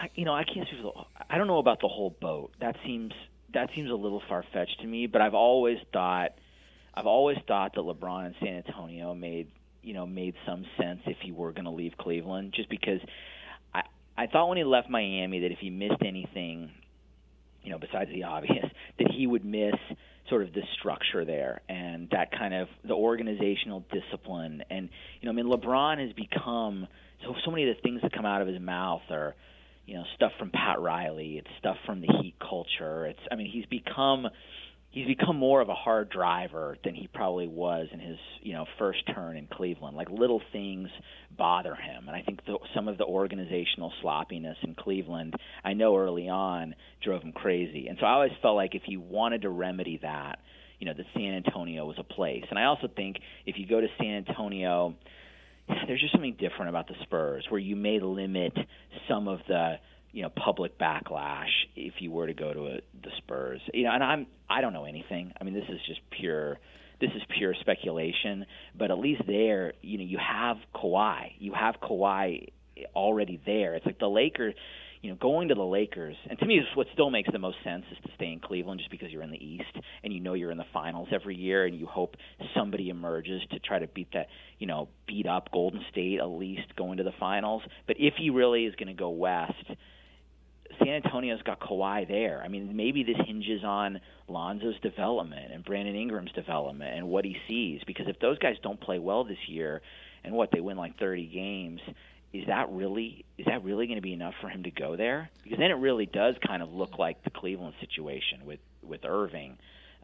I don't know about the whole boat. That seems a little far-fetched to me, but I've always thought that LeBron and San Antonio made some sense if he were going to leave Cleveland, just because I thought when he left Miami that if he missed anything, besides the obvious, that he would miss sort of the structure there and that kind of the organizational discipline. And, LeBron has become so many of the things that come out of his mouth are, stuff from Pat Riley. It's stuff from the Heat culture. He's become more of a hard driver than he probably was in his, first turn in Cleveland. Like little things bother him. And I think some of the organizational sloppiness in Cleveland, I know early on, drove him crazy. And so I always felt like if you wanted to remedy that, that San Antonio was a place. And I also think if you go to San Antonio, there's just something different about the Spurs where you may limit some of the public backlash if you were to go to the Spurs. And I don't know anything. I mean, this is pure speculation. But at least there, you have Kawhi. You have Kawhi already there. It's like the Lakers. Going to the Lakers, and to me, what still makes the most sense is to stay in Cleveland just because you're in the East and you're in the finals every year, and you hope somebody emerges to try to beat up Golden State at least going to the finals. But if he really is going to go west, San Antonio's got Kawhi there. I mean, maybe this hinges on Lonzo's development and Brandon Ingram's development and what he sees. Because if those guys don't play well this year, and they win like 30 games, is that really going to be enough for him to go there? Because then it really does kind of look like the Cleveland situation with Irving.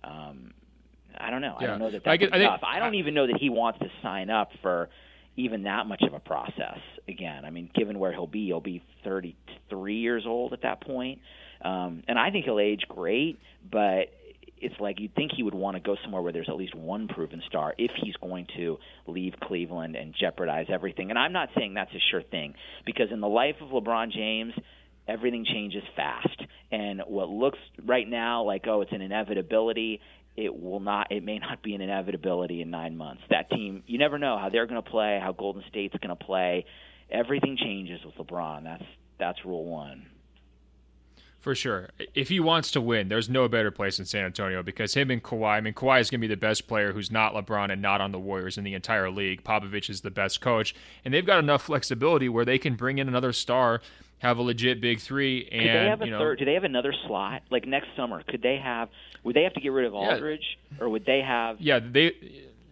I don't know. I don't know that's enough. I don't even know that he wants to sign up for even that much of a process again. I mean, given where he'll be 33 years old at that point. And I think he'll age great, but it's like you'd think he would want to go somewhere where there's at least one proven star if he's going to leave Cleveland and jeopardize everything. And I'm not saying that's a sure thing because in the life of LeBron James, everything changes fast. And what looks right now like, it's an inevitability, it may not be an inevitability in 9 months. That team, you never know how they're going to play, how Golden State's going to play. Everything changes with LeBron. That's rule one. For sure. If he wants to win, there's no better place in San Antonio because him and Kawhi, Kawhi is going to be the best player who's not LeBron and not on the Warriors in the entire league. Popovich is the best coach, and they've got enough flexibility where they can bring in another star, have a legit big three, and could they have third? Do they have another slot like next summer? Would they have to get rid of Aldridge, or would they have? Yeah,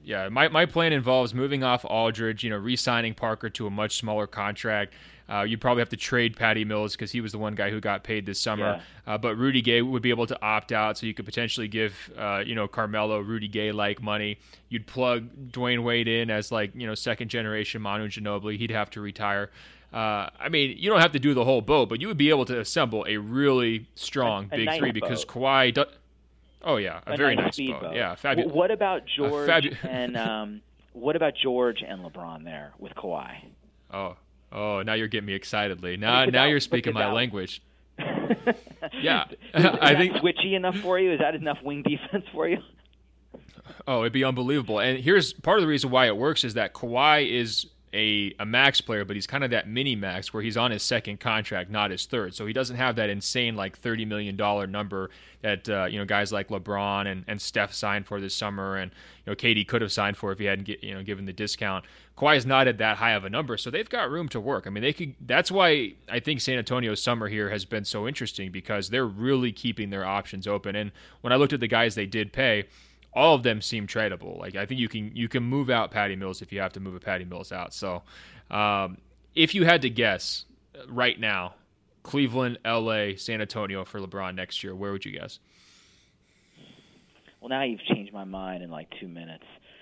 Yeah, my plan involves moving off Aldridge, re-signing Parker to a much smaller contract. You'd probably have to trade Patty Mills because he was the one guy who got paid this summer. Yeah. But Rudy Gay would be able to opt out, so you could potentially give, Carmelo Rudy Gay-like money. You'd plug Dwayne Wade in as second-generation Manu Ginobili. He'd have to retire. You don't have to do the whole boat, but you would be able to assemble a really strong big nice three because boat. Kawhi does. Oh yeah, a very nice boat. Yeah, fabulous. What about George and what about George and LeBron there with Kawhi? Oh, now you're getting me excited, Lee. Now you're speaking my language. Yeah, I think switchy enough for you. Is that enough wing defense for you? Oh, it'd be unbelievable. And here's part of the reason why it works is that Kawhi is a max player, but he's kind of that mini max where he's on his second contract, not his third. So he doesn't have that insane $30 million number that guys like LeBron and Steph signed for this summer, and KD could have signed for if he hadn't given the discount. Kawhi is not at that high of a number, so they've got room to work. I mean, they could. That's why I think San Antonio's summer here has been so interesting because they're really keeping their options open. And when I looked at the guys they did pay, all of them seem tradable. I think you can move out Patty Mills if you have to move a Patty Mills out. So if you had to guess right now, Cleveland, LA, San Antonio for LeBron next year, where would you guess? Well, now you've changed my mind in 2 minutes.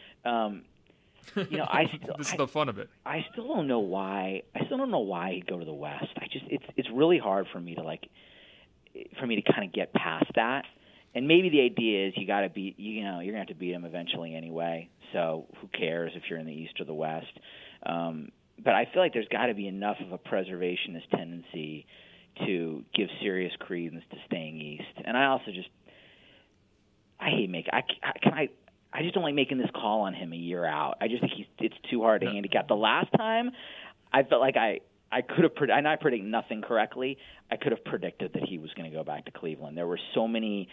This is the fun of it. I still don't know why. He'd go to the West. It's really hard for me to kind of get past that. And maybe the idea is you got to beat, you're going to have to beat him eventually anyway. So who cares if you're in the East or the West? But I feel like there's got to be enough of a preservationist tendency to give serious credence to staying East. And I also I just don't like making this call on him a year out. I just think it's too hard to handicap. The last time, I felt like I could have and I predict nothing correctly. I could have predicted that he was going to go back to Cleveland. There were so many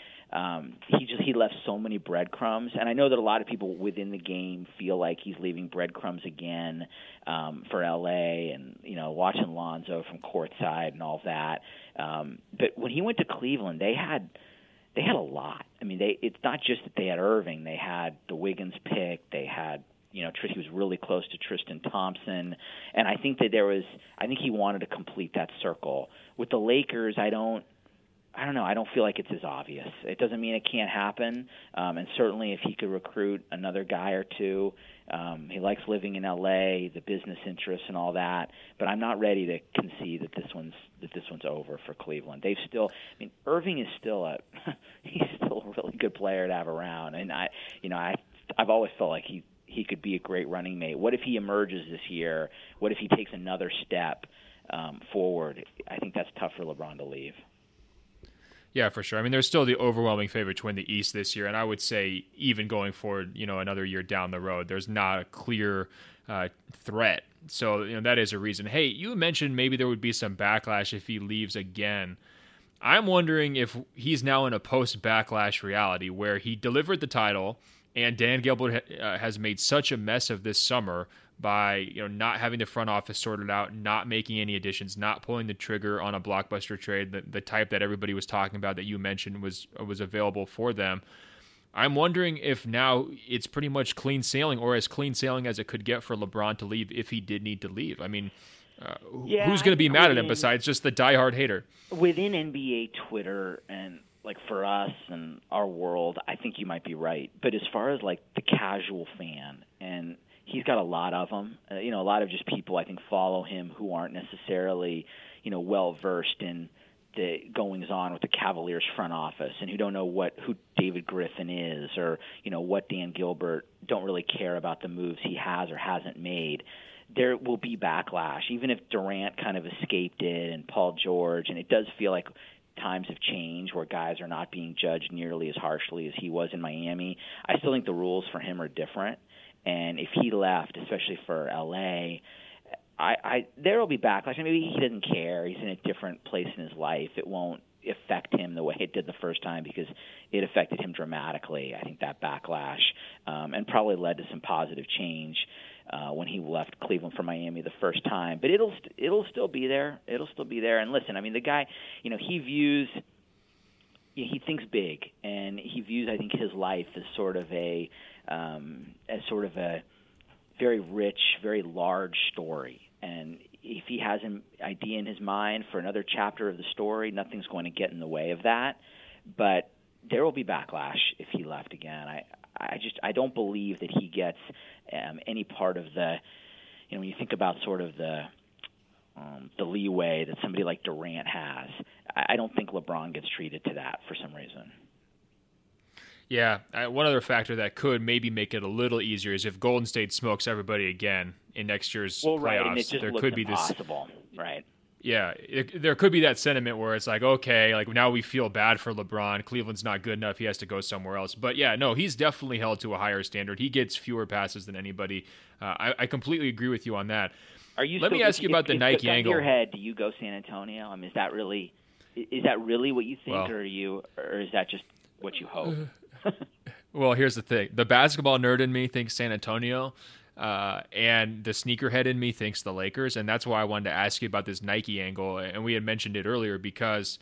he left so many breadcrumbs, and I know that a lot of people within the game feel like he's leaving breadcrumbs again for LA, and watching Lonzo from courtside and all that. But when he went to Cleveland, they had a lot. I mean, it's not just that they had Irving; they had the Wiggins pick, they had. He was really close to Tristan Thompson, and I think that I think he wanted to complete that circle. With the Lakers, I don't know. I don't feel like it's as obvious. It doesn't mean it can't happen, and certainly if he could recruit another guy or two, he likes living in L.A., the business interests and all that. But I'm not ready to concede that this one's over for Cleveland. Irving is still he's still a really good player to have around, and I've always felt like he could be a great running mate. What if he emerges this year? What if he takes another step forward? I think that's tough for LeBron to leave. Yeah, for sure. I mean, there's still the overwhelming favorite to win the East this year, and I would say even going forward, another year down the road, there's not a clear threat. So, that is a reason. Hey, you mentioned maybe there would be some backlash if he leaves again. I'm wondering if he's now in a post-backlash reality where he delivered the title, and Dan Gilbert has made such a mess of this summer by not having the front office sorted out, not making any additions, not pulling the trigger on a blockbuster trade, the type that everybody was talking about that you mentioned was available for them. I'm wondering if now it's pretty much clean sailing, or as clean sailing as it could get for LeBron to leave if he did need to leave. I mean, who's going to be mad at him besides just the diehard hater? Within NBA Twitter and for us and our world, I think you might be right. But as far as the casual fan, and he's got a lot of them, a lot of just people I think follow him who aren't necessarily, well versed in the goings on with the Cavaliers front office, and who don't know who David Griffin is, or what Dan Gilbert, don't really care about the moves he has or hasn't made. There will be backlash, even if Durant kind of escaped it, and Paul George, and it does feel like times have changed where guys are not being judged nearly as harshly as he was in Miami. I still think the rules for him are different, and if he left, especially for LA, there will be backlash. Maybe he doesn't care. He's in a different place in his life. It won't affect him the way it did the first time because it affected him dramatically. I think that backlash and probably led to some positive change when he left Cleveland for Miami the first time. But it'll still be there. It'll still be there. And listen, the guy, he thinks big, and he views, I think, his life as sort of a as sort of a very rich, very large story. And if he has an idea in his mind for another chapter of the story, nothing's going to get in the way of that. But there will be backlash if he left again. I don't believe that he gets any part of the, when you think about sort of the leeway that somebody like Durant has, I don't think LeBron gets treated to that for some reason. Yeah, one other factor that could maybe make it a little easier is if Golden State smokes everybody again in next year's playoffs. Right, and it just there looks could impossible, right? Yeah, there could be that sentiment where it's like, okay, like now we feel bad for LeBron. Cleveland's not good enough. He has to go somewhere else. But yeah, no, he's definitely held to a higher standard. He gets fewer passes than anybody. I completely agree with you on that. Let me ask you about the Nike angle. In your head, do you go San Antonio? I mean, is that really what you think, or is that just what you hope? Well, here's the thing. The basketball nerd in me thinks San Antonio, and the sneakerhead in me thinks the Lakers, and that's why I wanted to ask you about this Nike angle, and we had mentioned it earlier because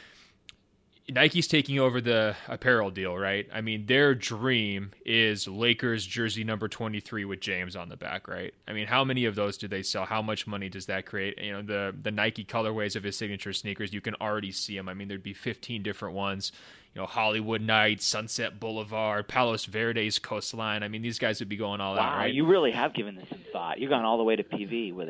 Nike's taking over the apparel deal, right? I mean, their dream is Lakers jersey number 23 with James on the back, right? I mean, how many of those do they sell? How much money does that create? You know, the Nike colorways of his signature sneakers, you can already see them. I mean, there'd be 15 different ones. You know, Hollywood Nights, Sunset Boulevard, Palos Verdes Coastline. I mean, these guys would be going all out, right? Wow, you really have given this some thought. You've gone all the way to PV with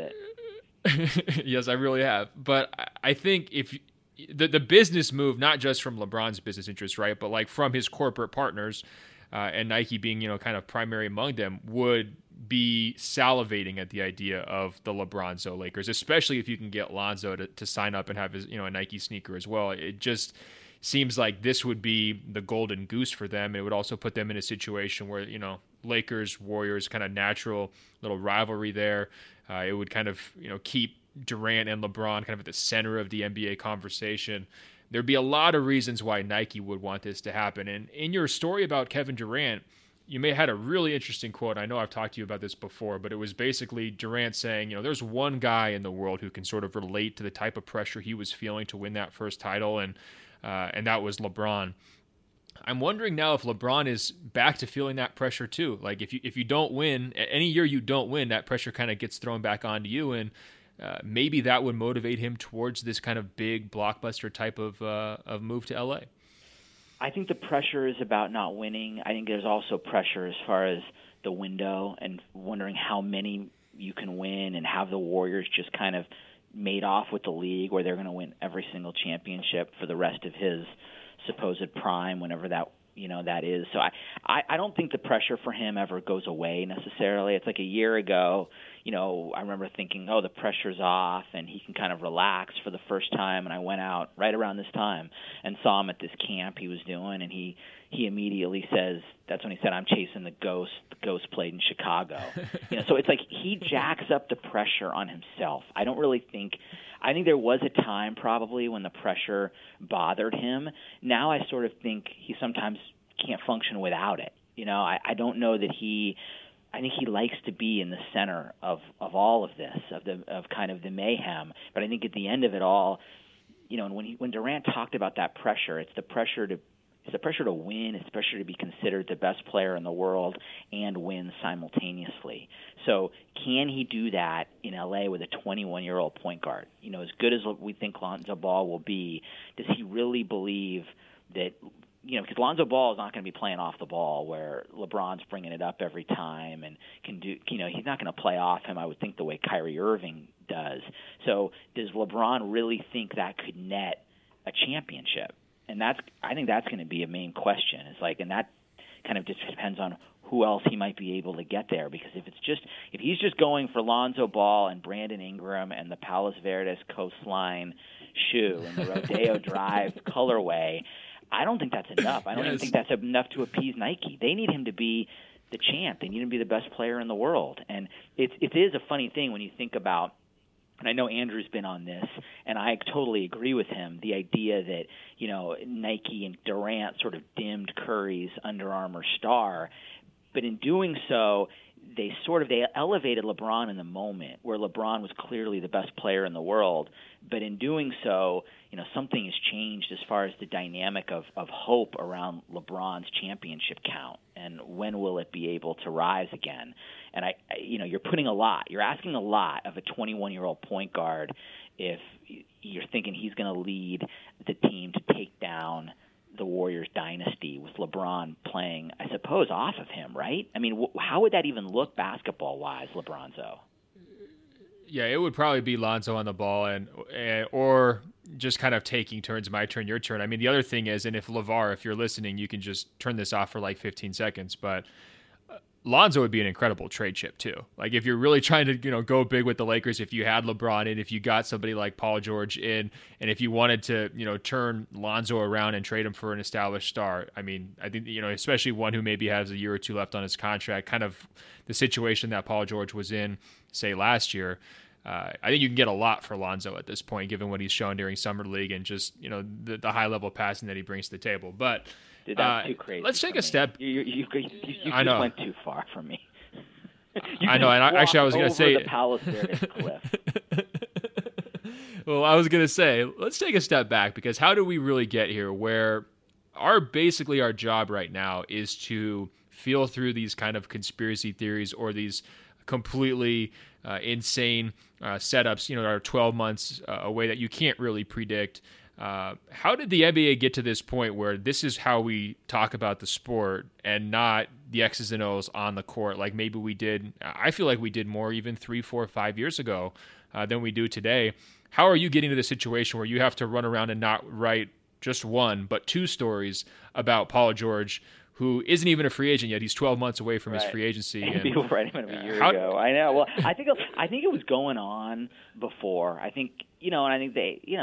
it. Yes, I really have. But I think if the business move, not just from LeBron's business interests, right, but like from his corporate partners, and Nike being, kind of primary among them, would be salivating at the idea of the LeBronzo Lakers, especially if you can get Lonzo to sign up and have his, a Nike sneaker as well. It just seems like this would be the golden goose for them. It would also put them in a situation where, Lakers, Warriors, kind of natural little rivalry there. It would kind of, keep Durant and LeBron kind of at the center of the NBA conversation. There'd be a lot of reasons why Nike would want this to happen. And in your story about Kevin Durant, you may have had a really interesting quote. I know I've talked to you about this before, but it was basically Durant saying, there's one guy in the world who can sort of relate to the type of pressure he was feeling to win that first title, and that was LeBron. I'm wondering now if LeBron is back to feeling that pressure too. Like if you don't win, any year you don't win, that pressure kind of gets thrown back onto you, and maybe that would motivate him towards this kind of big blockbuster type of move to LA. I think the pressure is about not winning. I think there's also pressure as far as the window and wondering how many you can win and have the Warriors just kind of made off with the league where they're going to win every single championship for the rest of his supposed prime, whenever that is. So I don't think the pressure for him ever goes away necessarily. It's like a year ago, I remember thinking, the pressure's off and he can kind of relax for the first time. And I went out right around this time and saw him at this camp he was doing, and he immediately says, that's when he said, I'm chasing the ghost. The ghost played in Chicago. So it's like he jacks up the pressure on himself. I think there was a time probably when the pressure bothered him. Now I sort of think he sometimes can't function without it. I don't know that I think he likes to be in the center of all of this, of kind of the mayhem. But I think at the end of it all, and when Durant talked about that pressure, it's the pressure to win, it's the pressure to be considered the best player in the world and win simultaneously. So can he do that in LA with a 21-year-old point guard? As good as we think Lonzo Ball will be, does he really believe that, because Lonzo Ball is not going to be playing off the ball where LeBron's bringing it up every time and can do, he's not going to play off him, I would think, the way Kyrie Irving does. So does LeBron really think that could net a championship? And I think that's going to be a main question. It's like, and that kind of just depends on who else he might be able to get there. Because if he's just going for Lonzo Ball and Brandon Ingram and the Palos Verdes Coastline shoe and the Rodeo Drive colorway, I don't think that's enough. I don't even think that's enough to appease Nike. They need him to be the champ. They need him to be the best player in the world. And it is a funny thing when you think about, and I know Andrew's been on this, and I totally agree with him, the idea that, Nike and Durant sort of dimmed Curry's Under Armour star. But in doing so, they elevated LeBron in the moment where LeBron was clearly the best player in the world. But in doing so, something has changed as far as the dynamic of hope around LeBron's championship count. and when will it be able to rise again? And you're asking a lot of a 21-year-old point guard if you're thinking he's going to lead the team to take down the Warriors dynasty with LeBron playing, I suppose, off of him, right? I mean, how would that even look basketball-wise, LeBronzo? Yeah, it would probably be Lonzo on the ball or just kind of taking turns, my turn, your turn. I mean, the other thing is, and if you're listening, you can just turn this off for like 15 seconds, but Lonzo would be an incredible trade chip too. Like if you're really trying to, go big with the Lakers, if you had LeBron in, if you got somebody like Paul George in, and if you wanted to, turn Lonzo around and trade him for an established star. I mean, I think, especially one who maybe has a year or two left on his contract, kind of the situation that Paul George was in, say last year. I think you can get a lot for Lonzo at this point, given what he's shown during Summer League and just, the high level passing that he brings to the table. But dude, that's too crazy. Let's take a step. You I know. Went too far for me. I know, and I was going to say the Palos Verdes cliff. Well, I was going to say, let's take a step back, because how do we really get here where basically our job right now is to feel through these kind of conspiracy theories or these completely insane setups, are 12 months away that you can't really predict. How did the NBA get to this point where this is how we talk about the sport and not the X's and O's on the court? Like maybe we did, I feel like we did more even 3, 4, 5 years ago than we do today. How are you getting to the situation where you have to run around and not write just one, but 2 stories about Paul George, who isn't even a free agent yet? He's 12 months away from his free agency. And people writing him a year ago. I know. Well, I think it was going on before. I think, and I think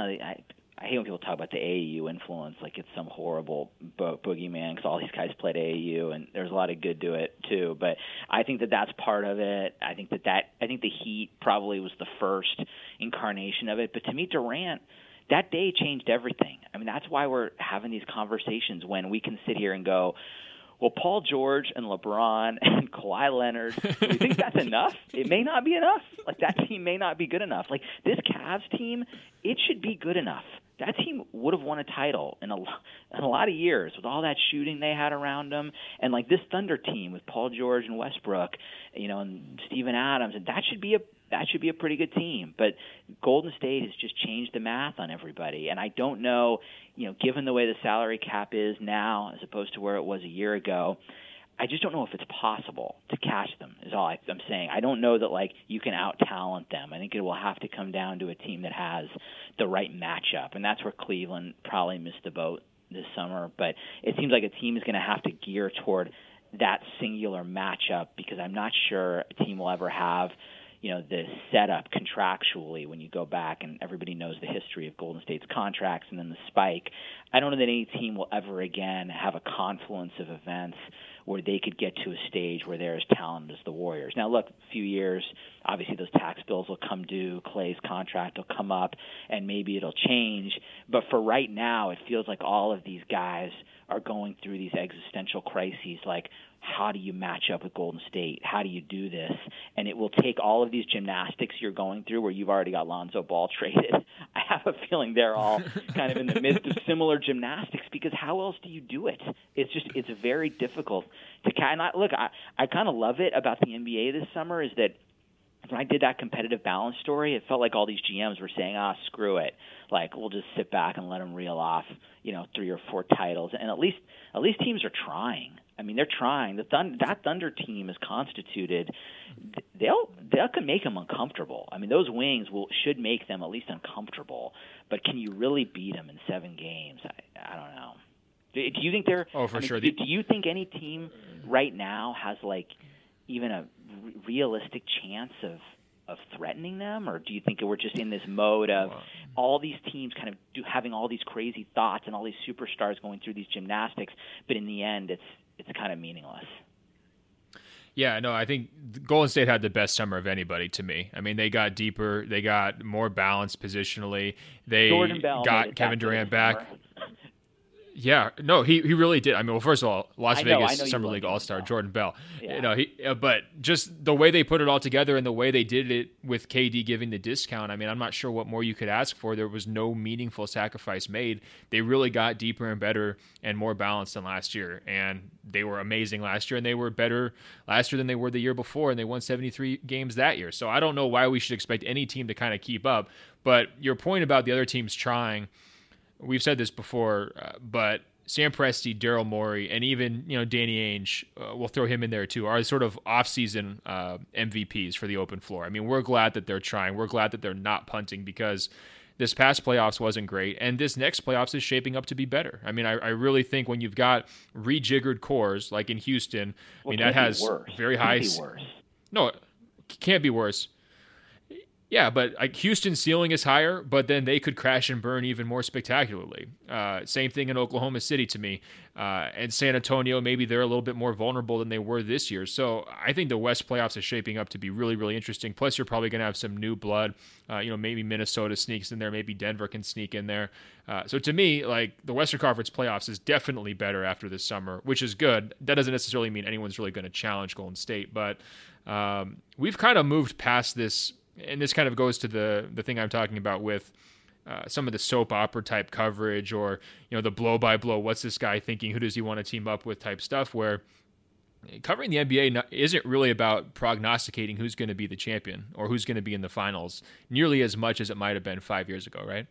I hate when people talk about the AAU influence like it's some horrible boogeyman, because all these guys played AAU, and there's a lot of good to it too. But I think that that's part of it. I think the Heat probably was the first incarnation of it. But to me, Durant, that day changed everything. I mean, that's why we're having these conversations when we can sit here and go, well, Paul George and LeBron and Kawhi Leonard, do you think that's enough? It may not be enough. Like, that team may not be good enough. Like, this Cavs team, it should be good enough. That team would have won a title in a lot of years with all that shooting they had around them. And, like, this Thunder team with Paul George and Westbrook, and Steven Adams, and that should be a pretty good team. But Golden State has just changed the math on everybody. And I don't know, given the way the salary cap is now as opposed to where it was a year ago, I just don't know if it's possible to catch them, is all I'm saying. I don't know that, like, you can out-talent them. I think it will have to come down to a team that has the right matchup, and that's where Cleveland probably missed the boat this summer. But it seems like a team is going to have to gear toward that singular matchup, because I'm not sure a team will ever have the setup contractually when you go back, and everybody knows the history of Golden State's contracts and then the spike. I don't know that any team will ever again have a confluence of events where they could get to a stage where they're as talented as the Warriors. Now, look, a few years, obviously those tax bills will come due, Clay's contract will come up, and maybe it'll change. But for right now, it feels like all of these guys are going through these existential crises, like, how do you match up with Golden State? How do you do this? And it will take all of these gymnastics you're going through, where you've already got Lonzo Ball traded. I have a feeling they're all kind of in the midst of similar gymnastics, because how else do you do it? It's very difficult to kind of look. I kind of love it about the NBA this summer is that when I did that competitive balance story, it felt like all these GMs were saying, screw it. Like, we'll just sit back and let them reel off, 3 or 4 titles. And at least teams are trying. I mean, they're trying. That Thunder team is constituted. They can make them uncomfortable. I mean, those wings should make them at least uncomfortable. But can you really beat them in 7 games? I don't know. Do you think they're? Oh, for sure. Do you think any team right now has, like, even a realistic chance of threatening them, or do you think we're just in this mode of all these teams kind of having all these crazy thoughts and all these superstars going through these gymnastics, but in the end it's kind of meaningless? Yeah, no, I think Golden State had the best summer of anybody to me. I mean, they got deeper, they got more balanced positionally, they got Kevin Durant back. Yeah, no, he really did. I mean, well, first of all, Las I know Vegas you Summer love League All-Star Bell. Jordan Bell. Yeah. But just the way they put it all together and the way they did it with KD giving the discount. I mean, I'm not sure what more you could ask for. There was no meaningful sacrifice made. They really got deeper and better and more balanced than last year, and they were amazing last year, and they were better last year than they were the year before, and they won 73 games that year. So I don't know why we should expect any team to kind of keep up. But your point about the other teams trying, we've said this before, but Sam Presti, Daryl Morey, and even Danny Ainge, we'll throw him in there too, are sort of off-season MVPs for the open floor. I mean, we're glad that they're trying. We're glad that they're not punting because this past playoffs wasn't great, and this next playoffs is shaping up to be better. I mean, I really think when you've got rejiggered cores like in Houston, I mean that has very high. Can't be worse. No, it can't be worse. Yeah, but Houston's ceiling is higher, but then they could crash and burn even more spectacularly. Same thing in Oklahoma City to me. And San Antonio, maybe they're a little bit more vulnerable than they were this year. So I think the West playoffs is shaping up to be really, really interesting. Plus, you're probably going to have some new blood. Maybe Minnesota sneaks in there. Maybe Denver can sneak in there. So to me, the Western Conference playoffs is definitely better after this summer, which is good. That doesn't necessarily mean anyone's really going to challenge Golden State, but we've kind of moved past this. And this kind of goes to the thing I'm talking about with some of the soap opera type coverage or, the blow by blow, what's this guy thinking, who does he want to team up with type stuff, where covering the NBA isn't really about prognosticating who's going to be the champion or who's going to be in the finals nearly as much as it might have been 5 years ago, right?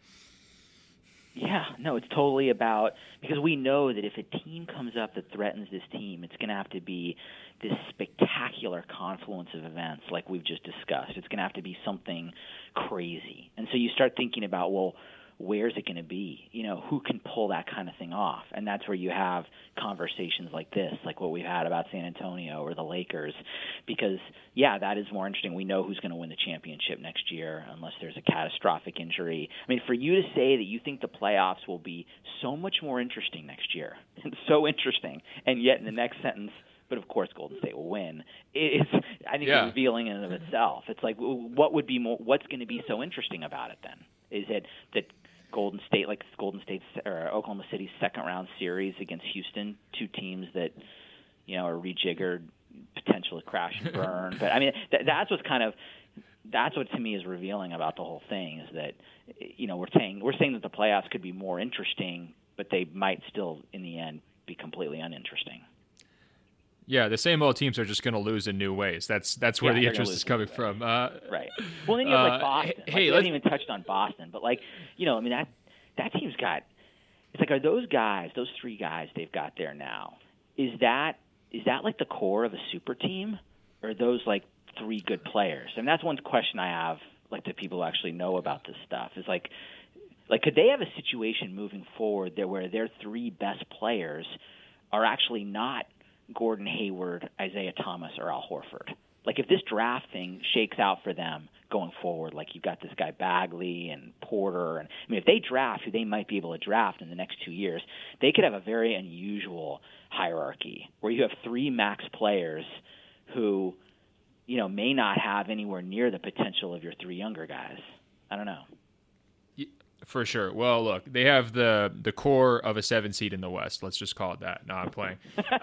Yeah, no, it's totally about, because we know that if a team comes up that threatens this team, it's going to have to be this spectacular confluence of events like we've just discussed. It's going to have to be something crazy. And so you start thinking about, well, where's it going to be? Who can pull that kind of thing off? And that's where you have conversations like this, like what we've had about San Antonio or the Lakers, because, yeah, that is more interesting. We know who's going to win the championship next year unless there's a catastrophic injury. I mean, for you to say that you think the playoffs will be so much more interesting next year, so interesting, and yet in the next sentence, but of course Golden State will win. It's, I think, it's revealing in and of itself. It's like, what's going to be so interesting about it then? Is it that Golden State's or Oklahoma City's second round series against Houston, two teams that are rejiggered, potentially crash and burn? But I mean, that's what to me is revealing about the whole thing is that we're saying that the playoffs could be more interesting, but they might still in the end be completely uninteresting. Yeah, the same old teams are just going to lose in new ways. That's where the interest is coming from. Right. Well, then you have Boston. We haven't even touched on Boston, but that team's got. It's like, are those guys, those three guys they've got there now? Is that like the core of a super team, or are those like three good players? And that's one question I have, like, to people who actually know about this stuff. Is like could they have a situation moving forward there where their three best players are actually not Gordon Hayward, Isaiah Thomas, or Al Horford? Like, if this draft thing shakes out for them going forward, like you've got this guy Bagley and Porter, and I mean, if they draft who they might be able to draft in the next 2 years, they could have a very unusual hierarchy where you have three max players who, may not have anywhere near the potential of your three younger guys. I don't know. For sure. Well, look, they have the core of a 7 seed in the West. Let's just call it that. No, I'm playing.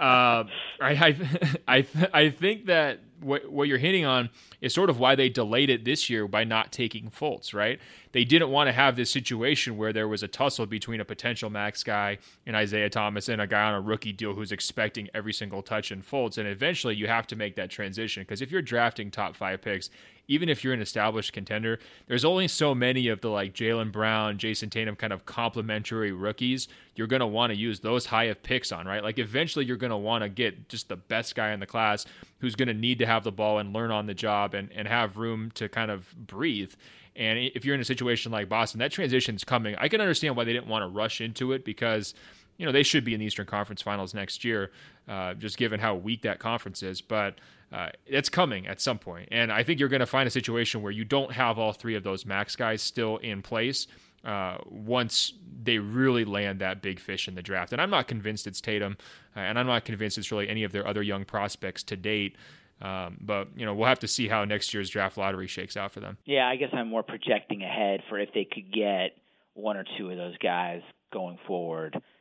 I think that what you're hitting on is sort of why they delayed it this year by not taking Fultz, right? They didn't want to have this situation where there was a tussle between a potential max guy and Isaiah Thomas and a guy on a rookie deal who's expecting every single touch in Fultz. And eventually you have to make that transition, because if you're drafting top 5 picks, even if you're an established contender, there's only so many of the Jaylen Brown, Jason Tatum kind of complementary rookies you're going to want to use those high of picks on, right? Like, eventually you're going to want to get just the best guy in the class who's going to need to have the ball and learn on the job and have room to kind of breathe. And if you're in a situation like Boston, that transition's coming. I can understand why they didn't want to rush into it, because they should be in the Eastern Conference Finals next year, just given how weak that conference is. But it's coming at some point. And I think you're going to find a situation where you don't have all three of those max guys still in place once they really land that big fish in the draft. And I'm not convinced it's Tatum, and I'm not convinced it's really any of their other young prospects to date. But we'll have to see how next year's draft lottery shakes out for them. Yeah, I guess I'm more projecting ahead for if they could get one or two of those guys going forward.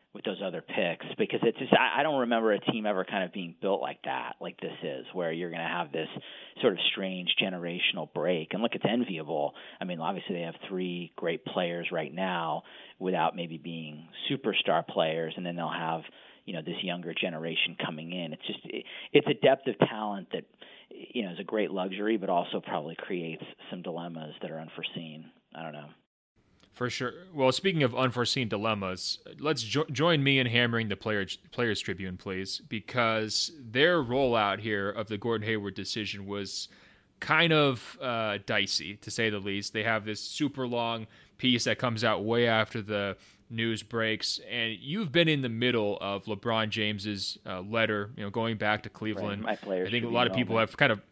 with those other picks, because it's just I don't remember a team ever kind of being built like that, like this is, where you're going to have this sort of strange generational break. And look, it's enviable. I mean, obviously they have 3 great players right now without maybe being superstar players, and then they'll have this younger generation coming in. It's a depth of talent that is a great luxury, but also probably creates some dilemmas that are unforeseen. I don't know. For sure. Well, speaking of unforeseen dilemmas, let's join me in hammering the Players Tribune, please, because their rollout here of the Gordon Hayward decision was kind of dicey, to say the least. They have this super long piece that comes out way after the news breaks, and you've been in the middle of LeBron James's letter, going back to Cleveland. Right, I think a lot of people have kind of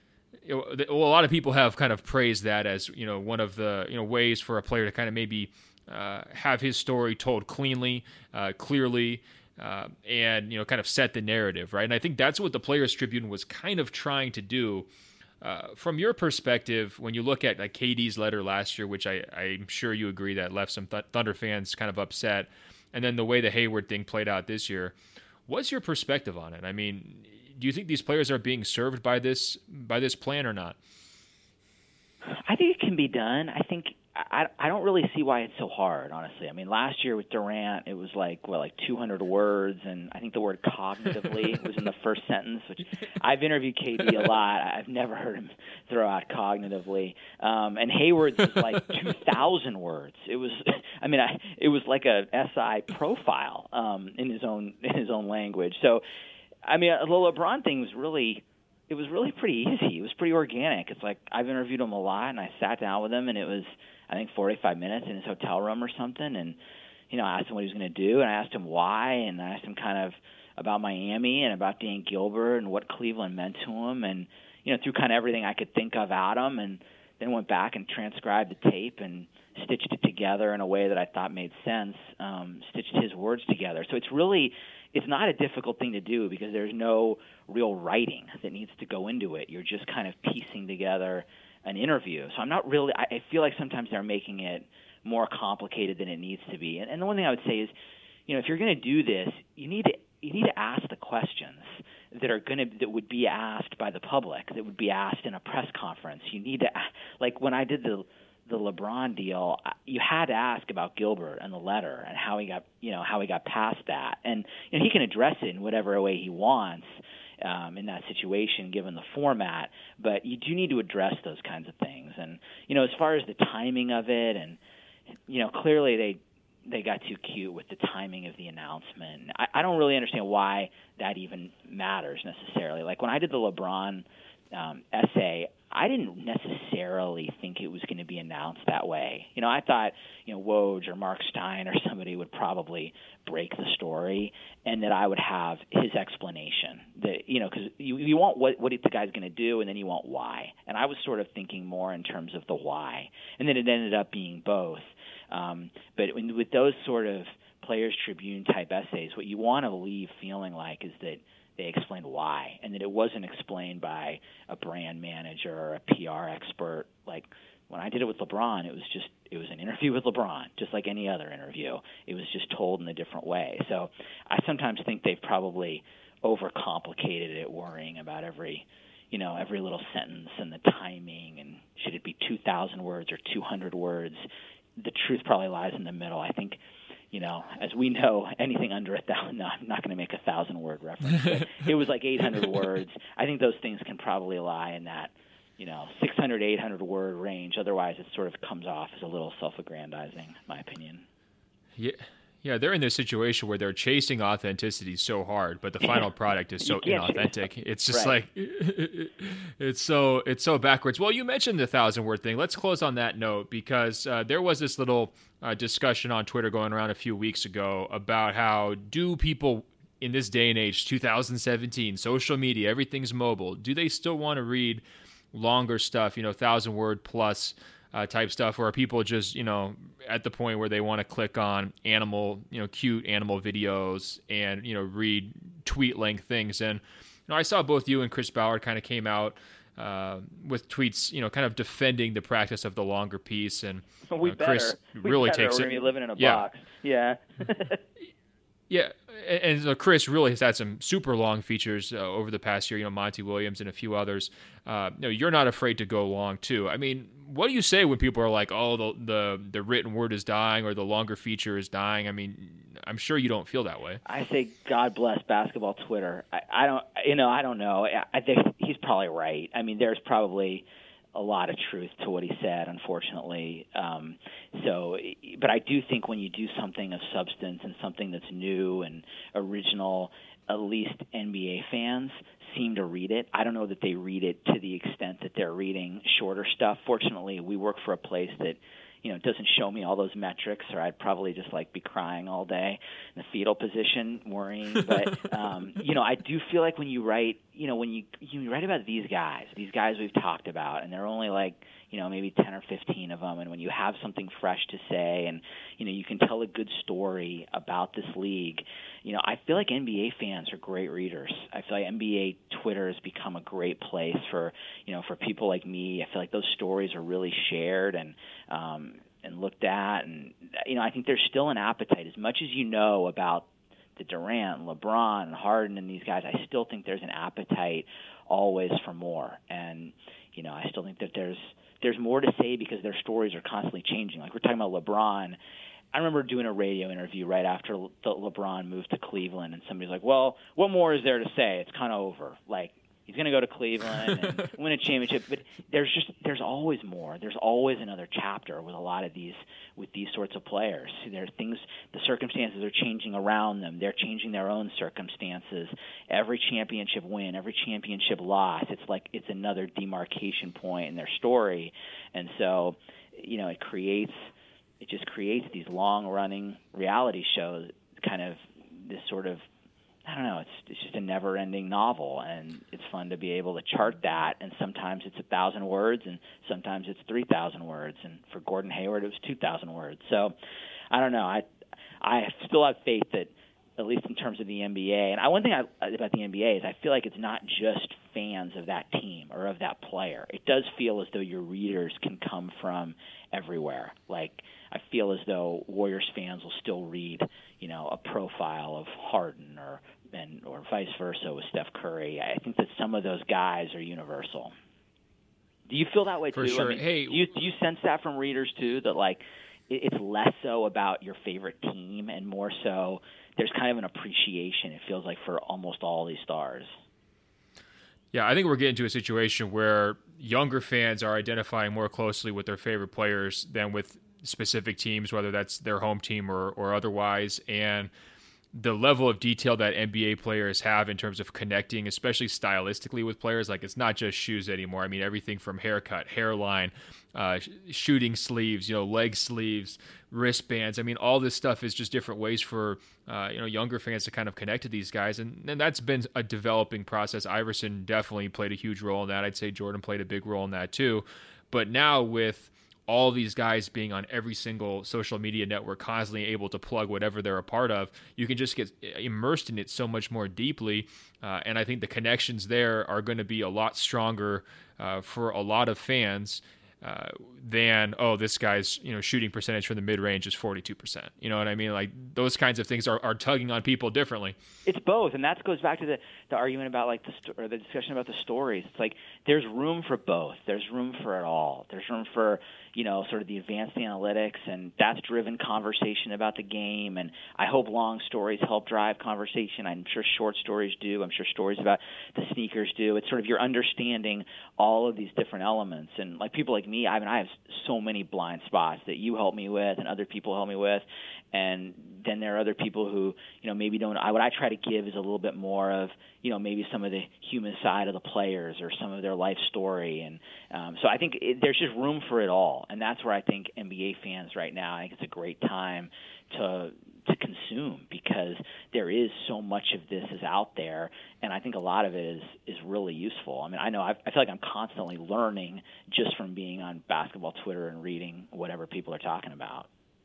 a lot of people have kind of praised that as one of the ways for a player to kind of maybe have his story told cleanly, clearly, and kind of set the narrative, right? And I think that's what the Players Tribune was kind of trying to do. From your perspective, when you look at like KD's letter last year, which I'm sure you agree that left some Thunder fans kind of upset, and then the way the Hayward thing played out this year, what's your perspective on it? I mean, do you think these players are being served by this plan or not? I think it can be done. I think I don't really see why it's so hard, honestly. I mean, last year with Durant, it was like 200 words, and I think the word cognitively was in the first sentence, which I've interviewed KD a lot. I've never heard him throw out cognitively. And Hayward's was like 2,000 words. It was, it was like a SI profile in his own language. So, I mean, the LeBron thing was really pretty easy. It was pretty organic. It's like I've interviewed him a lot, and I sat down with him, and it was, I think, 45 minutes in his hotel room or something. And, I asked him what he was going to do, and I asked him why, and I asked him kind of about Miami and about Dan Gilbert and what Cleveland meant to him, and, through kind of everything I could think of at him, and then went back and transcribed the tape and stitched it together in a way that I thought made sense, stitched his words together. So it's not a difficult thing to do because there's no real writing that needs to go into it. You're just kind of piecing together an interview. So I feel like sometimes they're making it more complicated than it needs to be. And the one thing I would say is, if you're going to do this, you need to ask the questions that would be asked by the public, that would be asked in a press conference. You need to, like when I did the LeBron deal, you had to ask about Gilbert and the letter and how he got past that, and he can address it in whatever way he wants in that situation, given the format. But you do need to address those kinds of things. And as far as the timing of it, and clearly they got too cute with the timing of the announcement. I don't really understand why that even matters necessarily. Like when I did the LeBron essay, I didn't necessarily think it was going to be announced that way. I thought, Woj or Mark Stein or somebody would probably break the story, and that I would have his explanation. That because you want what the guy's going to do, and then you want why. And I was sort of thinking more in terms of the why, and then it ended up being both. But with those sort of Players Tribune type essays, what you want to leave feeling like is that they explained why, and that it wasn't explained by a brand manager or a PR expert. Like when I did it with LeBron, it was an interview with LeBron, just like any other interview. It was just told in a different way. So I sometimes think they've probably overcomplicated it, worrying about every little sentence and the timing, and should it be 2,000 words or 200 words? The truth probably lies in the middle. I think, as we know, anything under 1,000, no, I'm not going to make 1,000-word reference. But it was like 800 words. I think those things can probably lie in that, 600, 800-word range. Otherwise, it sort of comes off as a little self-aggrandizing, in my opinion. Yeah, they're in this situation where they're chasing authenticity so hard, but the final product is so inauthentic. It's just right. It's so backwards. Well, you mentioned the 1,000-word thing. Let's close on that note, because there was this little discussion on Twitter going around a few weeks ago about how do people in this day and age, 2017, social media, everything's mobile, do they still want to read longer stuff, 1,000-word plus type stuff, or are people just, at the point where they want to click on cute animal videos and, read tweet length things? And, I saw both you and Chris Ballard kind of came out with tweets, kind of defending the practice of the longer piece. And Chris really takes it. We're living in a box. Yeah. Yeah, and so Chris really has had some super long features over the past year. Monty Williams and a few others. You're not afraid to go long too. I mean, what do you say when people are like, "Oh, the written word is dying" or "the longer feature is dying"? I mean, I'm sure you don't feel that way. I say, God bless basketball Twitter. I don't know. I think he's probably right. I mean, there's probably a lot of truth to what he said, unfortunately. But I do think when you do something of substance and something that's new and original, at least NBA fans seem to read it. I don't know that they read it to the extent that they're reading shorter stuff. Fortunately, we work for a place that doesn't show me all those metrics, or I'd probably just be crying all day in the fetal position, worrying. But I do feel like when you write, when you write about these guys we've talked about, and they're only maybe 10 or 15 of them, and when you have something fresh to say, and you can tell a good story about this league, I feel like NBA fans are great readers. I feel like NBA Twitter has become a great place for people like me. I feel like those stories are really shared and looked at, and I think there's still an appetite. As much as about the Durant, LeBron, and Harden and these guys, I still think there's an appetite always for more, and I still think that there's more to say because their stories are constantly changing. Like we're talking about LeBron. I remember doing a radio interview right after the LeBron moved to Cleveland, and somebody's like, "Well, what more is there to say? It's kind of over. Like he's going to go to Cleveland and win a championship." But there's always more. There's always another chapter with a lot of these sorts of players. There are things, the circumstances are changing around them. They're changing their own circumstances. Every championship win, every championship loss, it's another demarcation point in their story, and so it just creates these long-running reality shows, kind of this sort of, I don't know, it's just a never-ending novel, and it's fun to be able to chart that, and sometimes it's 1,000 words, and sometimes it's 3,000 words, and for Gordon Hayward, it was 2,000 words. So, I don't know, I still have faith that, at least in terms of the NBA, and one thing about the NBA is I feel like it's not just fans of that team or of that player. It does feel as though your readers can come from everywhere. Like, I feel as though Warriors fans will still read, a profile of Harden or vice versa with Steph Curry. I think that some of those guys are universal. Do you feel that way too? For sure. I mean, do you sense that from readers too? That it's less so about your favorite team and more so there's kind of an appreciation, it feels like, for almost all these stars. Yeah, I think we're getting to a situation where younger fans are identifying more closely with their favorite players than with specific teams, whether that's their home team or otherwise. And the level of detail that NBA players have in terms of connecting, especially stylistically with players, it's not just shoes anymore. I mean, everything from haircut, hairline, shooting sleeves, leg sleeves, wristbands. I mean, all this stuff is just different ways for, younger fans to kind of connect to these guys. And that's been a developing process. Iverson definitely played a huge role in that. I'd say Jordan played a big role in that too. But now with all these guys being on every single social media network, constantly able to plug whatever they're a part of, you can just get immersed in it so much more deeply. And I think the connections there are going to be a lot stronger for a lot of fans than, this guy's shooting percentage from the mid-range is 42%. You know what I mean? Those kinds of things are tugging on people differently. It's both, and that goes back to the argument about the discussion about the stories. It's there's room for both. There's room for it all. There's room for sort of the advanced analytics, and that's driven conversation about the game, and I hope long stories help drive conversation. I'm sure short stories do. I'm sure stories about the sneakers do. It's sort of you're understanding all of these different elements, and people like me, I have so many blind spots that you help me with and other people help me with, and then there are other people who, maybe don't. What I try to give is a little bit more of, maybe some of the human side of the players or some of their life story. And so I think there's just room for it all. And that's where I think NBA fans right now, I think it's a great time to consume because there is so much of this is out there. And I think a lot of it is really useful. I mean, I feel like I'm constantly learning just from being on basketball Twitter and reading whatever people are talking about.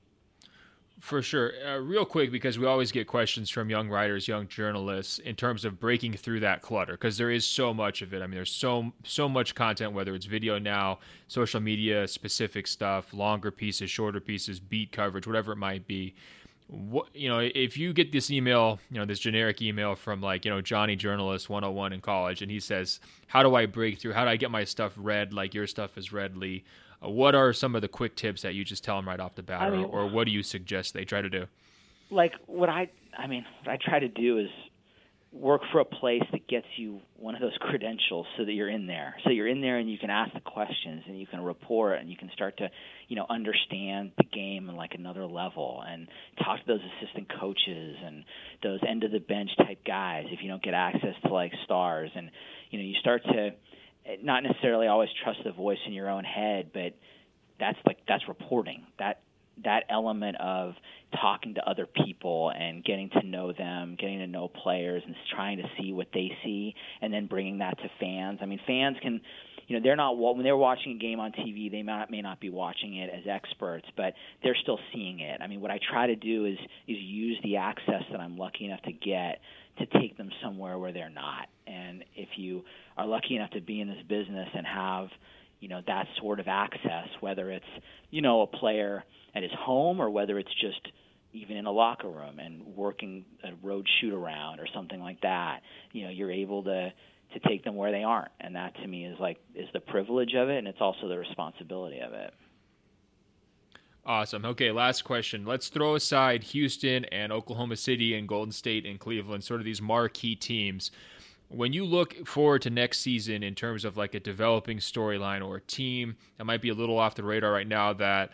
For sure. Real quick, because we always get questions from young writers, young journalists, in terms of breaking through that clutter, because there is so much of it. I mean, there's so much content, whether it's video now, social media, specific stuff, longer pieces, shorter pieces, beat coverage, whatever it might be. if you get this email, this generic email from like, Johnny Journalist 101 in college, and he says, how do I break through? How do I get my stuff read like your stuff is read, Lee? What are some of the quick tips that you just tell them right off the bat, or what do you suggest they try to do? Like what I try to do is work for a place that gets you one of those credentials so that you're in there. So you're in there and you can ask the questions and you can report and you can start to, understand the game on like another level and talk to those assistant coaches and those end of the bench type guys if you don't get access to like stars. And, you start to not necessarily always trust the voice in your own head, but that's reporting. That element of talking to other people and getting to know them, getting to know players and trying to see what they see and then bringing that to fans. I mean, fans can, they're not, when they're watching a game on TV, they may not be watching it as experts, but they're still seeing it. I mean, what I try to do is use the access that I'm lucky enough to get to take them somewhere where they're not. And if you are lucky enough to be in this business and have, that sort of access, whether it's, a player at his home or whether it's just even in a locker room and working a road shoot around or something like that, you're able to take them where they aren't. And that to me is the privilege of it, and it's also the responsibility of it. Awesome. Okay, last question. Let's throw aside Houston and Oklahoma City and Golden State and Cleveland, sort of these marquee teams. When you look forward to next season in terms of like a developing storyline or a team that might be a little off the radar right now that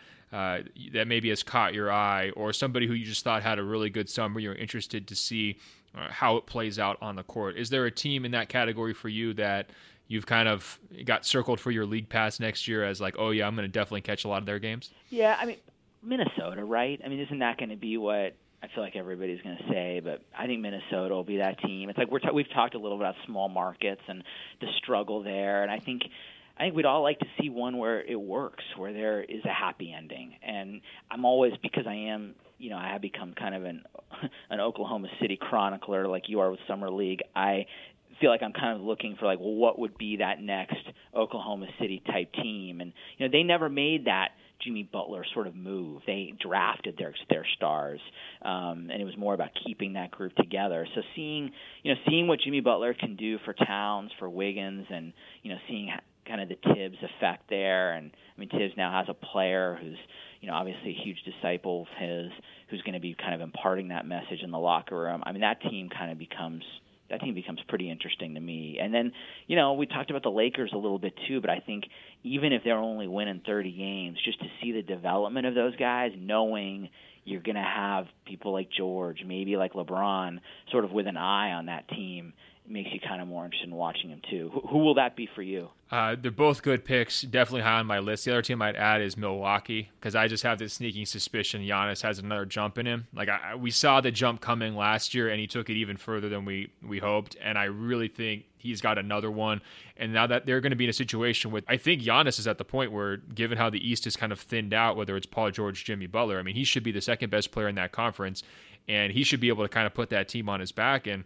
maybe has caught your eye, or somebody who you just thought had a really good summer, you're interested to see how it plays out on the court, is there a team in that category for you that you've kind of got circled for your league pass next year as like, oh yeah, I'm going to definitely catch a lot of their games? Yeah, I mean, Minnesota, right? I mean, isn't that going to be what I feel like everybody's going to say? But I think Minnesota will be that team. It's like we've talked a little about small markets and the struggle there, and I think we'd all like to see one where it works, where there is a happy ending. And I'm always, because I am, I have become kind of an Oklahoma City chronicler like you are with Summer League. I feel like I'm kind of looking for like, well, what would be that next Oklahoma City type team? And, they never made that Jimmy Butler sort of move. They drafted their stars, and it was more about keeping that group together. So seeing what Jimmy Butler can do for Towns, for Wiggins, and, seeing kind of the Tibbs effect there. And I mean, Tibbs now has a player who's, obviously a huge disciple of his, who's going to be kind of imparting that message in the locker room. I mean, that team becomes pretty interesting to me. And then, we talked about the Lakers a little bit too, but I think even if they're only winning 30 games, just to see the development of those guys, knowing you're going to have people like George, maybe like LeBron, sort of with an eye on that team, it makes you kind of more interested in watching them too. Who will that be for you? They're both good picks, definitely high on my list. The other team I'd add is Milwaukee, because I just have this sneaking suspicion Giannis has another jump in him. Like we saw the jump coming last year, and he took it even further than we hoped, and I really think he's got another one. And now that they're going to be in a situation with, I think Giannis is at the point where, given how the East is kind of thinned out, whether it's Paul George, Jimmy Butler, I mean, he should be the second best player in that conference, and he should be able to kind of put that team on his back. And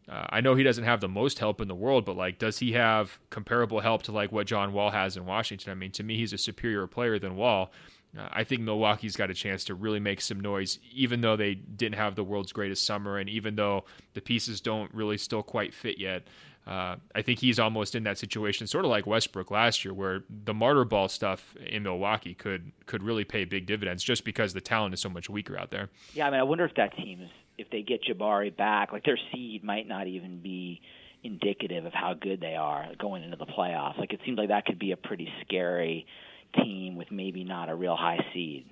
I know he doesn't have the most help in the world, but like, does he have comparable help to like what John Wall has in Washington? I mean, to me, he's a superior player than Wall. I think Milwaukee's got a chance to really make some noise, even though they didn't have the world's greatest summer, and even though the pieces don't really still quite fit yet. I think he's almost in that situation, sort of like Westbrook last year, where the martyr ball stuff in Milwaukee could really pay big dividends just because the talent is so much weaker out there. Yeah, I mean, I wonder if that team is, if they get Jabari back, like their seed might not even be indicative of how good they are going into the playoffs. Like it seems like that could be a pretty scary team with maybe not a real high seed.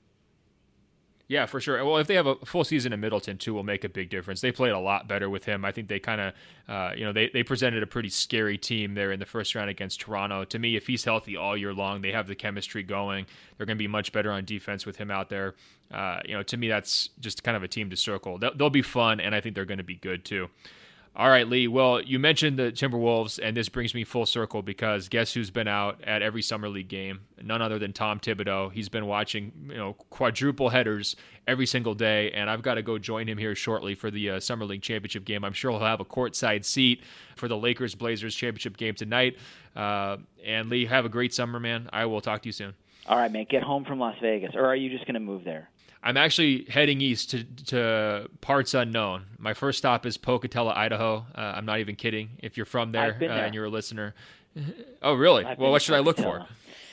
Yeah, for sure. Well, if they have a full season in Middleton, too, will make a big difference. They played a lot better with him. I think they kind of, they presented a pretty scary team there in the first round against Toronto. To me, if he's healthy all year long, they have the chemistry going. They're going to be much better on defense with him out there. To me, that's just kind of a team to circle. They'll be fun, and I think they're going to be good, too. All right, Lee. Well, you mentioned the Timberwolves, and this brings me full circle because guess who's been out at every Summer League game? None other than Tom Thibodeau. He's been watching, quadruple headers every single day, and I've got to go join him here shortly for the Summer League championship game. I'm sure he'll have a courtside seat for the Lakers-Blazers championship game tonight. And Lee, have a great summer, man. I will talk to you soon. All right, man, get home from Las Vegas. Or are you just going to move there? I'm actually heading east to parts unknown. My first stop is Pocatello, Idaho. I'm not even kidding. If you're from there, and you're a listener. Oh, really? Well, what should I look for?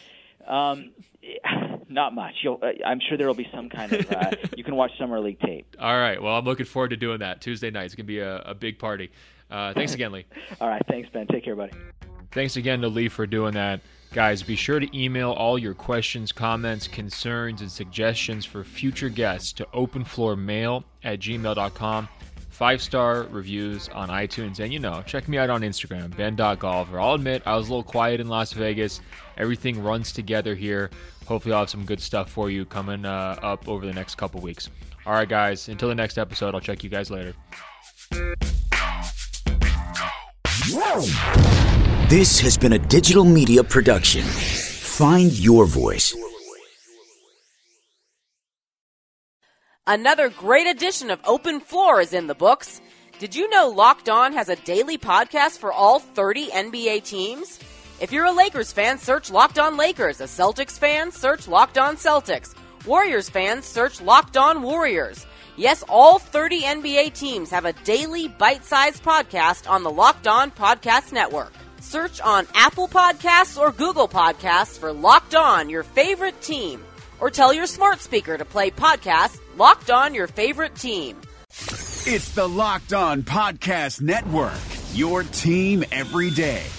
Not much. I'm sure there will be some kind of you can watch Summer League tape. All right. Well, I'm looking forward to doing that Tuesday night. It's going to be a big party. Thanks again, Lee. All right. Thanks, Ben. Take care, buddy. Thanks again to Lee for doing that. Guys, be sure to email all your questions, comments, concerns, and suggestions for future guests to openfloormail@gmail.com. 5-star reviews on iTunes. And, check me out on Instagram, ben.golfer. I'll admit, I was a little quiet in Las Vegas. Everything runs together here. Hopefully I'll have some good stuff for you coming up over the next couple weeks. All right, guys. Until the next episode, I'll check you guys later. This has been a digital media production. Find your voice. Another great edition of Open Floor is in the books. Did you know Locked On has a daily podcast for all 30 NBA teams? If you're a Lakers fan, search Locked On Lakers. A Celtics fan, search Locked On Celtics. Warriors fans, search Locked On Warriors. Yes, all 30 NBA teams have a daily bite-sized podcast on the Locked On Podcast Network. Search on Apple Podcasts or Google Podcasts for Locked On, your favorite team. Or tell your smart speaker to play podcast Locked On, your favorite team. It's the Locked On Podcast Network, your team every day.